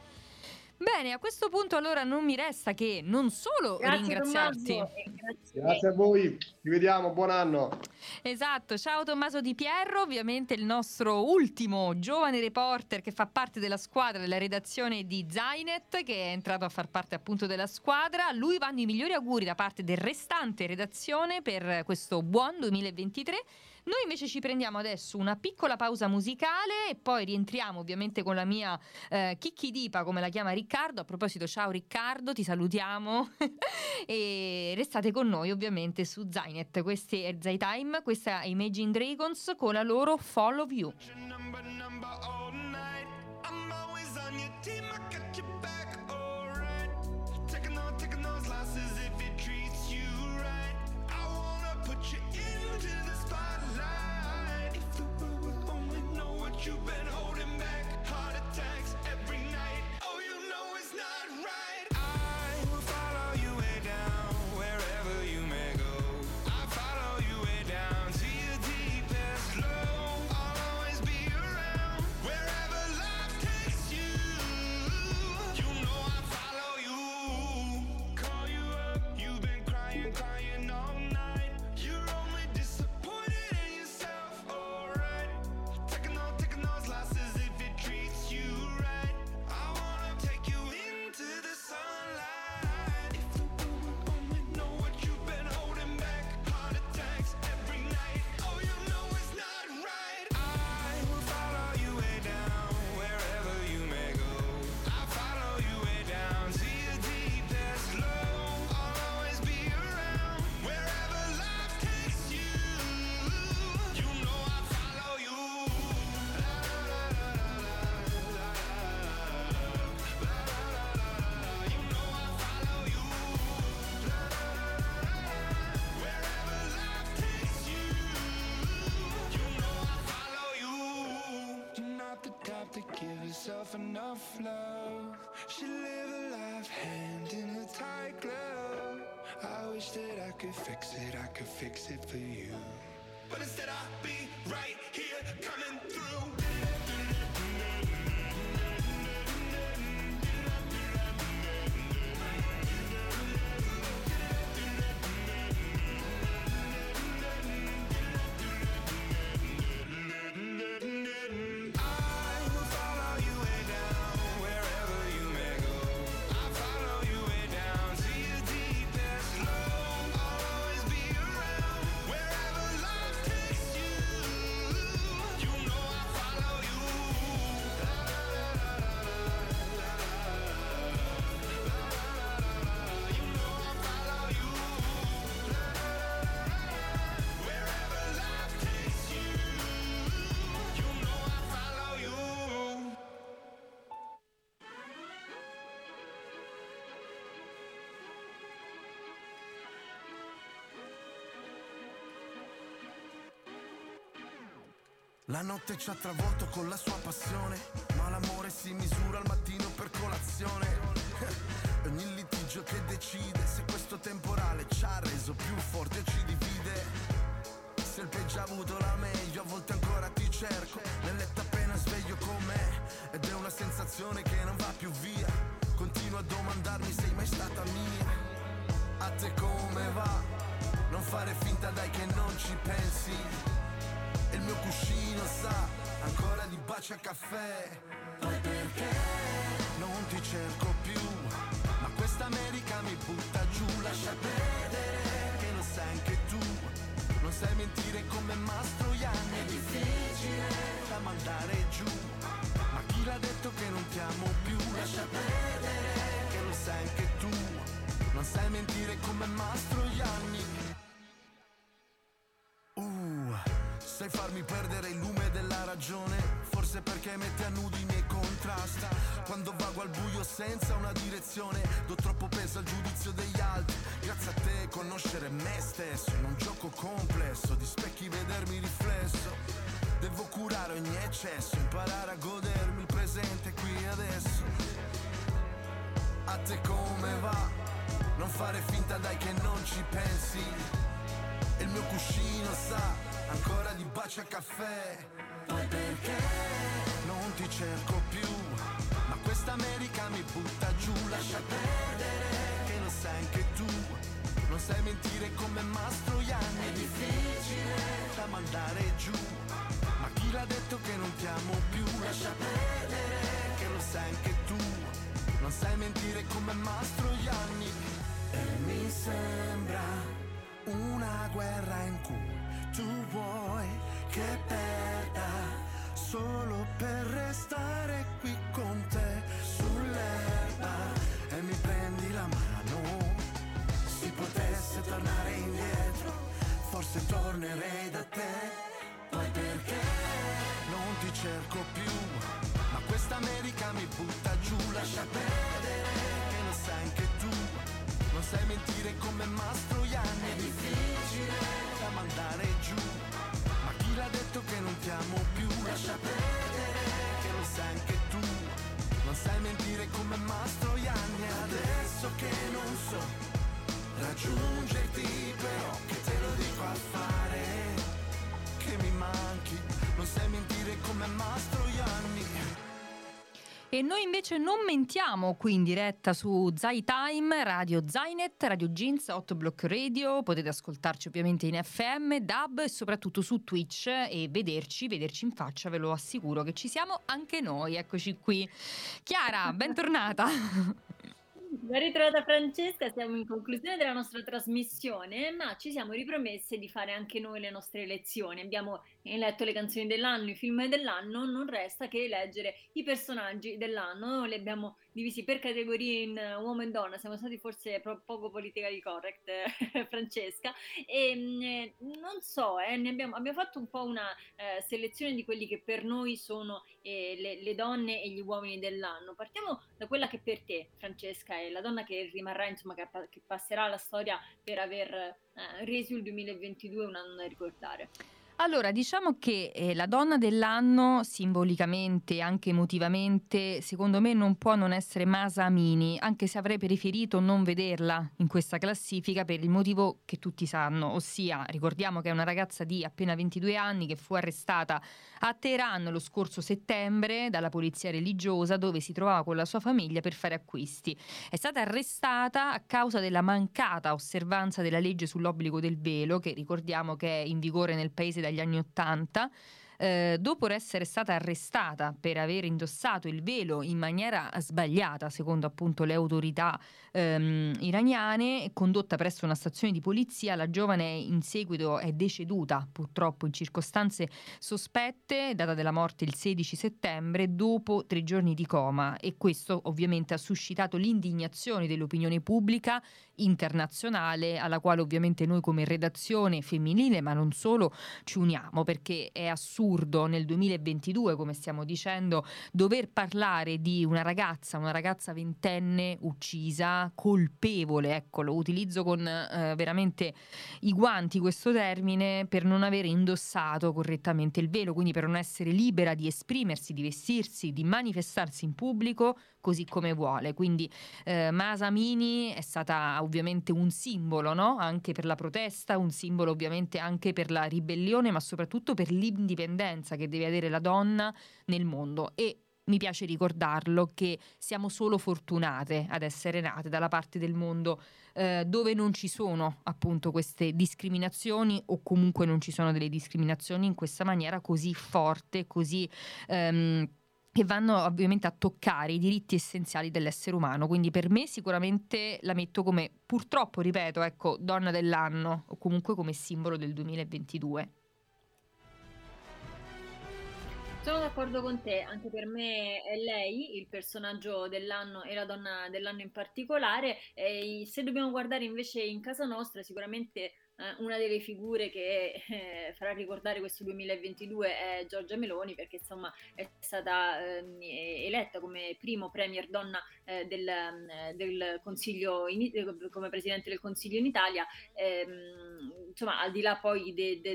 Bene, a questo punto allora non mi resta che non solo ringraziarti. Tommaso, e Grazie a voi, ci vediamo, buon anno. Esatto, ciao Tommaso Di Pierro, ovviamente il nostro ultimo giovane reporter che fa parte della squadra della redazione di Zainet, che è entrato a far parte appunto della squadra. A lui vanno i migliori auguri da parte del restante redazione per questo buon 2023. Noi invece ci prendiamo adesso una piccola pausa musicale e poi rientriamo ovviamente con la mia Chicchidipa, come la chiama Riccardo. A proposito, ciao Riccardo, ti salutiamo e restate con noi ovviamente su Zainet. Questo è Zaytime, questa è Imagine Dragons con la loro Fall of You. You've been holding back heart attacks every night. Oh, you know it's not right. I will follow you way down wherever you may go. I follow you way down to your deepest low. I'll always be around wherever life takes you. You know I follow you. Call you up, you've been crying all night. You're only disappointed in yourself, alright. Taking those losses if it treats you right. I wanna take you into the sunlight. If the world would only know what you've been holding back, heart attacks every night. Oh, you know it's not right. I will follow you way down wherever you may go. I follow you way down to your deepest low. I'll always be around wherever life takes you. You know I follow you. You're not the type to give yourself enough love. Should live a life hand in a tight glove. I wish that I could fix it for you. But instead I'll be right here coming through. I will follow you way down wherever you may go. I follow you way down to your deepest low. I'll always be around wherever life takes you. You know I follow you. La notte ci ha travolto con la sua passione, ma l'amore si misura al mattino per colazione. Ogni litigio che decide se questo temporale ci ha reso più forti o ci divide. Se il peggio ha avuto la meglio, a volte ancora ti cerco nel letto appena sveglio con me, ed è una sensazione che non va più via. Continuo a domandarmi, sei mai stata mia? A te come va? Non fare finta dai che non ci pensi. E il mio cuscino sa ancora di baci a caffè. Poi perché non ti cerco più? Ma questa America mi butta giù. Lascia perdere che lo sai anche tu. Non sai mentire come Mastroianni. È difficile da mandare giù. Ma chi l'ha detto che non ti amo più? Lascia perdere che lo sai anche tu. Non sai mentire come Mastroianni. Sai farmi perdere il lume della ragione, forse perché metti a nudo i miei contrasti. Quando vago al buio senza una direzione, do troppo peso al giudizio degli altri. Grazie a te conoscere me stesso, in un gioco complesso di specchi vedermi riflesso. Devo curare ogni eccesso, imparare a godermi il presente qui e adesso. A te come va? Non fare finta dai che non ci pensi. E il mio cuscino sa ancora di baci a caffè. Poi perché non ti cerco più? Ma questa America mi butta giù. Lascia perdere che lo sai anche tu. Non sai mentire come Mastroianni. È difficile da mandare giù. Ma chi l'ha detto che non ti amo più? Lascia perdere che lo sai anche tu. Non sai mentire come Mastroianni. E mi sembra una guerra in cui tu vuoi che perda solo per restare qui con te sull'erba e mi prendi la mano. Si potesse tornare indietro, forse tornerei da te. Poi perché non ti cerco più? Ma questa America mi butta giù. Lascia perdere che lo sai anche tu. Non sai mentire come Mastroianni. È difficile da mandare giù. Ma chi l'ha detto che non ti amo più? Lascia perdere che lo sai anche tu. Non sai mentire come Mastroianni. Adesso che non so raggiungerti, però che te lo dico a fare, che mi manchi. Non sai mentire come Mastroianni. E noi invece non mentiamo qui in diretta su Zaytime, Radio Zainet, Radio Jeans, Hot Block Radio. Potete ascoltarci ovviamente in FM, DAB e soprattutto su Twitch e vederci in faccia, ve lo assicuro che ci siamo anche noi. Eccoci qui. Chiara, bentornata. Ben ritrovata Francesca, siamo in conclusione della nostra trasmissione, ma ci siamo ripromesse di fare anche noi le nostre lezioni. Abbiamo letto le canzoni dell'anno, i film dell'anno, non resta che leggere i personaggi dell'anno. Li abbiamo divisi per categorie in uomo e donna, siamo stati forse poco politically correct, Francesca, e non so, abbiamo fatto un po' una selezione di quelli che per noi sono le donne e gli uomini dell'anno. Partiamo da quella che per te, Francesca, è la donna che rimarrà, insomma, che passerà alla storia per aver reso il 2022 un anno da ricordare. Allora, diciamo che la donna dell'anno, simbolicamente, anche emotivamente, secondo me non può non essere Masa Amini, anche se avrei preferito non vederla in questa classifica per il motivo che tutti sanno, ossia ricordiamo che è una ragazza di appena 22 anni che fu arrestata a Teheran lo scorso settembre dalla polizia religiosa, dove si trovava con la sua famiglia per fare acquisti. È stata arrestata a causa della mancata osservanza della legge sull'obbligo del velo, che ricordiamo che è in vigore nel paese dagli anni '80. Dopo essere stata arrestata per aver indossato il velo in maniera sbagliata, secondo appunto le autorità iraniane, condotta presso una stazione di polizia, la giovane in seguito è deceduta purtroppo in circostanze sospette, data della morte il 16 settembre dopo 3 giorni di coma, e questo ovviamente ha suscitato l'indignazione dell'opinione pubblica internazionale, alla quale ovviamente noi come redazione femminile, ma non solo, ci uniamo, perché è assurdo assurdo nel 2022, come stiamo dicendo, dover parlare di una ragazza ventenne uccisa, colpevole, ecco, lo utilizzo con veramente i guanti questo termine, per non aver indossato correttamente il velo, quindi per non essere libera di esprimersi, di vestirsi, di manifestarsi in pubblico così come vuole. Quindi Mahsa Amini è stata ovviamente un simbolo, no? Anche per la protesta, un simbolo ovviamente anche per la ribellione, ma soprattutto per l'indipendenza che deve avere la donna nel mondo. E mi piace ricordarlo che siamo solo fortunate ad essere nate dalla parte del mondo dove non ci sono appunto queste discriminazioni, o comunque non ci sono delle discriminazioni in questa maniera così forte, così che vanno ovviamente a toccare i diritti essenziali dell'essere umano. Quindi per me sicuramente la metto come, purtroppo ripeto, ecco, donna dell'anno, o comunque come simbolo del 2022. Sono d'accordo con te, anche per me è lei il personaggio dell'anno e la donna dell'anno in particolare. E se dobbiamo guardare invece in casa nostra, sicuramente una delle figure che farà ricordare questo 2022 è Giorgia Meloni, perché insomma è stata eletta come primo premier donna del Consiglio come Presidente del Consiglio in Italia. Insomma, al di là poi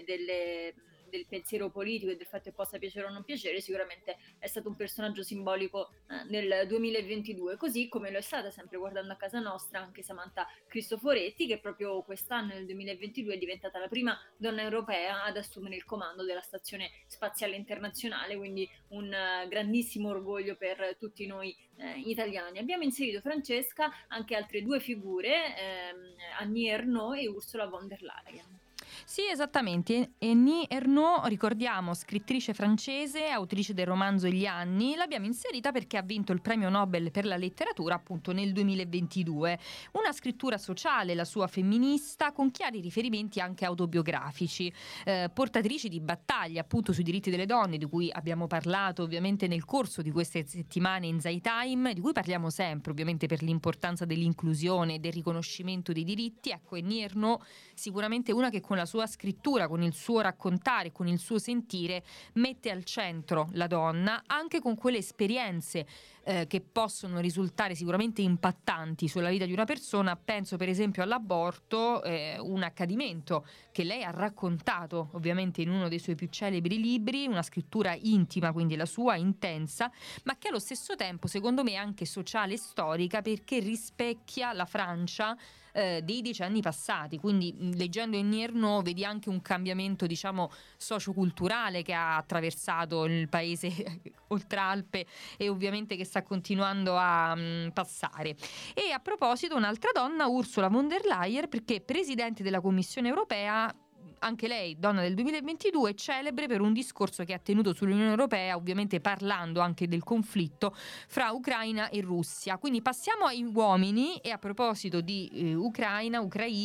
del pensiero politico e del fatto che possa piacere o non piacere, sicuramente è stato un personaggio simbolico nel 2022, così come lo è stata, sempre guardando a casa nostra, anche Samantha Cristoforetti, che proprio quest'anno, nel 2022, è diventata la prima donna europea ad assumere il comando della Stazione Spaziale Internazionale, quindi un grandissimo orgoglio per tutti noi italiani. Abbiamo inserito, Francesca, anche altre due figure, Annie Ernaux e Ursula von der Leyen. Sì, esattamente. Annie Ernaux, ricordiamo, scrittrice francese, autrice del romanzo Gli anni, l'abbiamo inserita perché ha vinto il premio Nobel per la letteratura appunto nel 2022. Una scrittura sociale, la sua femminista, con chiari riferimenti anche autobiografici, portatrice di battaglie appunto sui diritti delle donne, di cui abbiamo parlato ovviamente nel corso di queste settimane in ZeiTime, di cui parliamo sempre ovviamente per l'importanza dell'inclusione e del riconoscimento dei diritti. Ecco, Annie Ernaux sicuramente una che con la sua scrittura, con il suo raccontare, con il suo sentire, mette al centro la donna, anche con quelle esperienze che possono risultare sicuramente impattanti sulla vita di una persona. Penso per esempio all'aborto, un accadimento che lei ha raccontato ovviamente in uno dei suoi più celebri libri, una scrittura intima, quindi la sua, intensa, ma che allo stesso tempo secondo me è anche sociale e storica, perché rispecchia la Francia dei decenni passati. Quindi leggendo Annie Ernaux vedi anche un cambiamento, diciamo, socioculturale che ha attraversato il paese oltre Alpe e ovviamente che sta continuando a passare. E a proposito, un'altra donna, Ursula von der Leyen, perché presidente della Commissione europea, anche lei donna del 2022, celebre per un discorso che ha tenuto sull'Unione Europea, ovviamente parlando anche del conflitto fra Ucraina e Russia. Quindi passiamo ai uomini, e a proposito di Ucraina,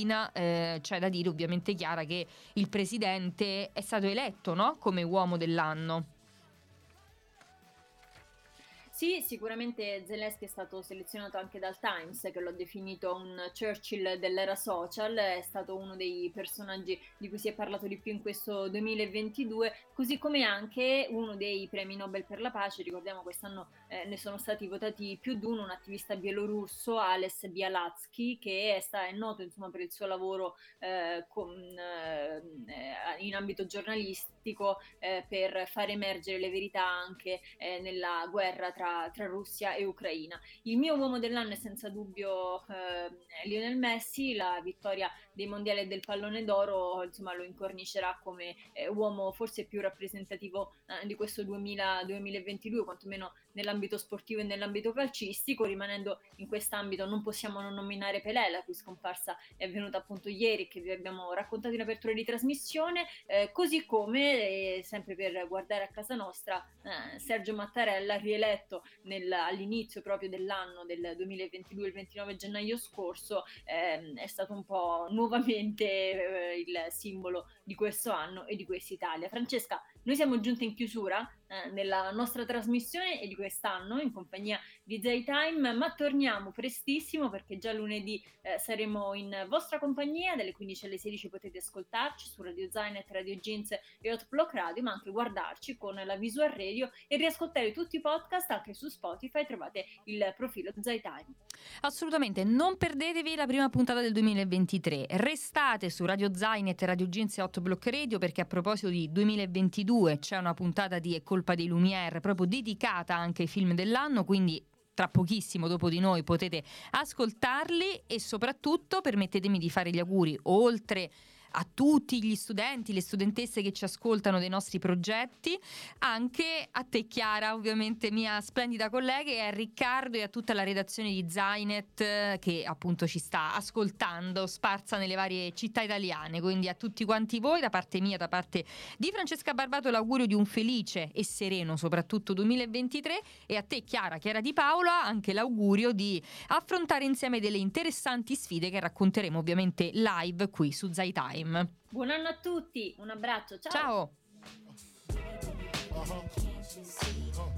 c'è da dire ovviamente, Chiara, che il presidente è stato eletto, no? Come uomo dell'anno. Sì, sicuramente Zelensky è stato selezionato anche dal Times, che l'ho definito un Churchill dell'era social, è stato uno dei personaggi di cui si è parlato di più in questo 2022, così come anche uno dei premi Nobel per la pace. Ricordiamo quest'anno ne sono stati votati più di uno, un attivista bielorusso, Ales Bialatsky, che è noto insomma per il suo lavoro in ambito giornalistico, per far emergere le verità anche nella guerra tra Russia e Ucraina. Il mio uomo dell'anno è senza dubbio Lionel Messi. La vittoria dei mondiali e del pallone d'oro insomma lo incornicerà come uomo forse più rappresentativo di questo 2022, quantomeno nell'ambito sportivo e nell'ambito calcistico. Rimanendo in quest'ambito, non possiamo non nominare Pelé, la cui scomparsa è avvenuta appunto ieri, che vi abbiamo raccontato in apertura di trasmissione, così come sempre per guardare a casa nostra, Sergio Mattarella, rieletto all'inizio proprio dell'anno del 2022, il 29 gennaio scorso, è stato un po' nuovamente il simbolo di questo anno e di questa Italia. Francesca, noi siamo giunti in chiusura, nella nostra trasmissione e di quest'anno in compagnia di Zaytime, ma torniamo prestissimo perché già lunedì saremo in vostra compagnia, dalle 15 alle 16 potete ascoltarci su Radio Zainet, Radio Jeans e Hot Block Radio, ma anche guardarci con la Visual Radio e riascoltare tutti i podcast. Anche su Spotify trovate il profilo Zaytime. Assolutamente, non perdetevi la prima puntata del 2023, restate su Radio Zainet, Radio Jeans e Hot Block Radio, perché a proposito di 2022 c'è una puntata di È colpa dei Lumière proprio dedicata anche ai film dell'anno, quindi tra pochissimo dopo di noi potete ascoltarli. E soprattutto permettetemi di fare gli auguri, oltre a tutti gli studenti, le studentesse che ci ascoltano dei nostri progetti, anche a te Chiara, ovviamente mia splendida collega, e a Riccardo e a tutta la redazione di Zainet che appunto ci sta ascoltando, sparsa nelle varie città italiane. Quindi a tutti quanti voi, da parte mia, da parte di Francesca Barbato, l'augurio di un felice e sereno soprattutto 2023, e a te Chiara Di Paola anche l'augurio di affrontare insieme delle interessanti sfide che racconteremo ovviamente live qui su Zaytime. Buon anno a tutti, un abbraccio, ciao! Ciao!